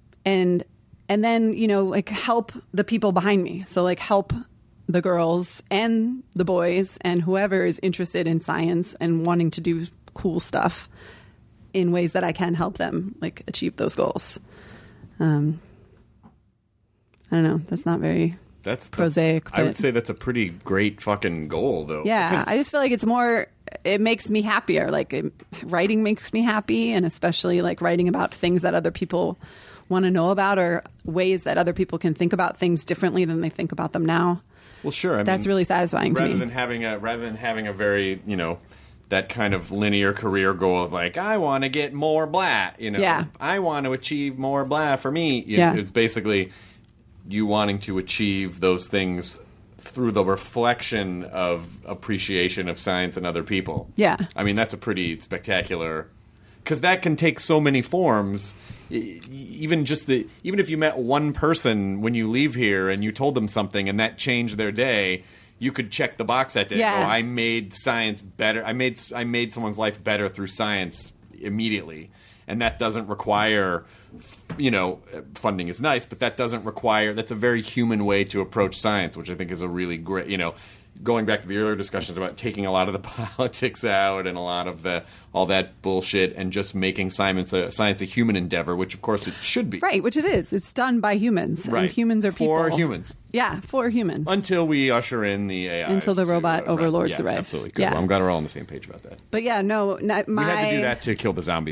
then, like help the people behind me. So like help the girls and the boys and whoever is interested in science and wanting to do cool stuff in ways that I can help them like achieve those goals. I don't know. That's not very prosaic. I would say that's a pretty great fucking goal, though. Yeah, I just feel like it makes me happier. Like writing makes me happy, and especially like writing about things that other people want to know about or ways that other people can think about things differently than they think about them now. Well, sure. That's really satisfying to me. Rather than having a very, that kind of linear career goal of like, I want to get more blah, Yeah. I want to achieve more blah for me. Yeah. It's basically you wanting to achieve those things through the reflection of appreciation of science and other people. Yeah. I mean, that's a pretty spectacular, because that can take so many forms. Even if you met one person when you leave here and you told them something and that changed their day, you could check the box that day. Yeah. Oh, I made science better. I made someone's life better through science immediately, and that doesn't require, funding is nice, but that doesn't require. That's a very human way to approach science, which I think is a really great. Going back to the earlier discussions about taking a lot of the politics out and a lot of all that bullshit and just making science a human endeavor, which of course it should be. Right, which it is. It's done by humans, Right. and humans are people. For humans. Yeah, for humans. Until we usher in the AI. Until the robot overlords arrive. Absolutely. Good. Yeah. Well, I'm glad we're all on the same page about that. But yeah, no, We had to do that to kill the zombies, though.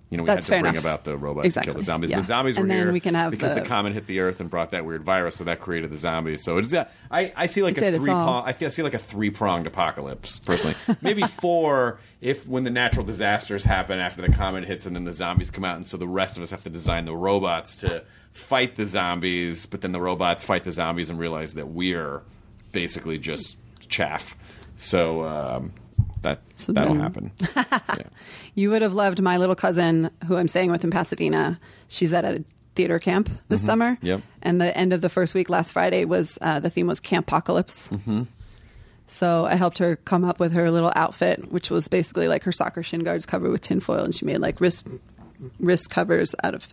we That's had to fair bring enough. about the robots Exactly. to kill the zombies. Yeah. The zombies were And then here we can have because the the- comet hit the Earth and brought that weird virus, so that created the zombies. So it's I see like It's all- I see like a 3-pronged apocalypse personally. Maybe 4 if when the natural disasters happen after the comet hits and then the zombies come out, and so the rest of us have to design the robots to fight the zombies, but then the robots fight the zombies and realize that we're basically just chaff. So that'll then- happen. Yeah. You would have loved my little cousin, who I'm staying with in Pasadena. She's at a theater camp this summer. Yep. And the end of the first week last Friday was the theme was Campocalypse. Mm-hmm. So I helped her come up with her little outfit, which was basically like her soccer shin guards covered with tinfoil, and she made like wrist covers out of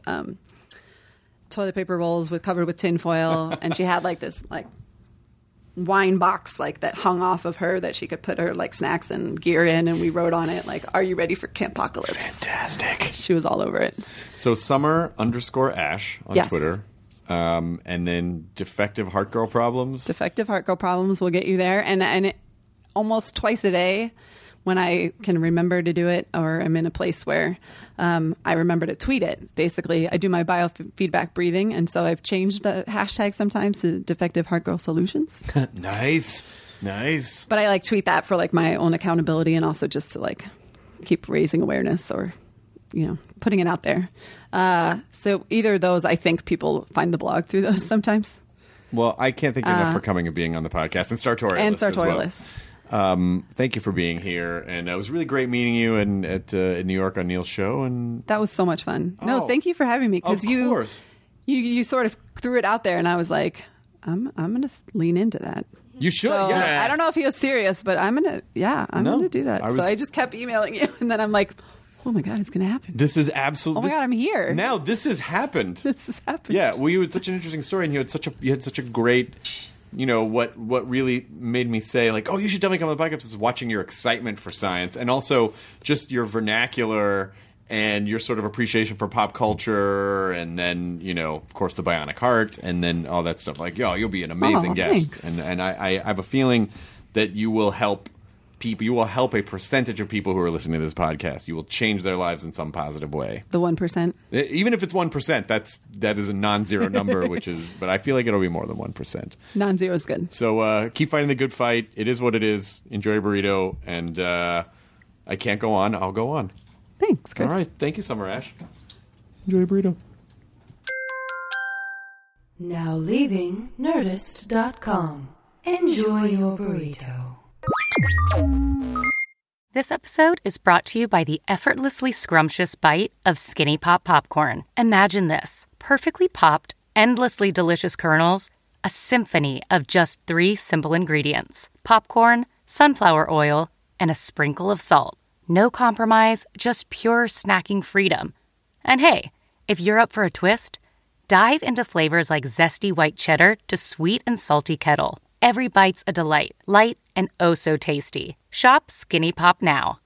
toilet paper rolls covered with tinfoil, and she had like this like wine box like that hung off of her that she could put her like snacks and gear in, and we wrote on it like, "Are you ready for Campocalypse?" Fantastic. She was all over it. So Summer_Ash on Yes. Twitter. And then Defective Heart Girl Problems. Defective Heart Girl Problems will get you there, and it, almost twice a day when I can remember to do it, or I'm in a place where I remember to tweet it. Basically, I do my biofeedback breathing, and so I've changed the hashtag sometimes to Defective Heart Girl Solutions. Nice. But I like tweet that for like my own accountability, and also just to like keep raising awareness or putting it out there. So either of those, I think people find the blog through those sometimes. Well, I can't thank you enough for coming and being on the podcast and Sartorialist as well. Sartorialist. Thank you for being here, and it was really great meeting you at New York on Neil's show. And That was so much fun. No, Oh. thank you for having me. Of course. You sort of threw it out there, and I was like, I'm going to lean into that. You should. So, yeah. I don't know if he was serious, but I'm going to do that. So I just kept emailing you, and then I'm like, oh my God, it's going to happen. This is absolutely. Oh my God, I'm here. Now this has happened. This has happened. Yeah, well, you had such an interesting story, and you had such a great. What really made me say, like, oh, you should definitely come on the podcast was watching your excitement for science, and also just your vernacular and your sort of appreciation for pop culture, and then, of course, the Bionic Heart, and then all that stuff. Like, you'll be an amazing guest. Thanks. And I have a feeling that you will help people. You will help a percentage of people who are listening to this podcast. You will change their lives in some positive way. The 1%. Even if it's 1%, that is a non-zero number, but I feel like it'll be more than 1%. Non-zero is good. So keep fighting the good fight. It is what it is. Enjoy a burrito, and I can't go on. I'll go on. Thanks, Chris. All right. Thank you, Summer Ash. Enjoy a burrito. Now leaving Nerdist.com. Enjoy your burrito. This episode is brought to you by the effortlessly scrumptious bite of Skinny Pop Popcorn. Imagine this. Perfectly popped, endlessly delicious kernels, a symphony of just 3 simple ingredients. Popcorn, sunflower oil, and a sprinkle of salt. No compromise, just pure snacking freedom. And hey, if you're up for a twist, dive into flavors like zesty white cheddar to sweet and salty kettle. Every bite's a delight, light and oh so tasty. Shop Skinny Pop now.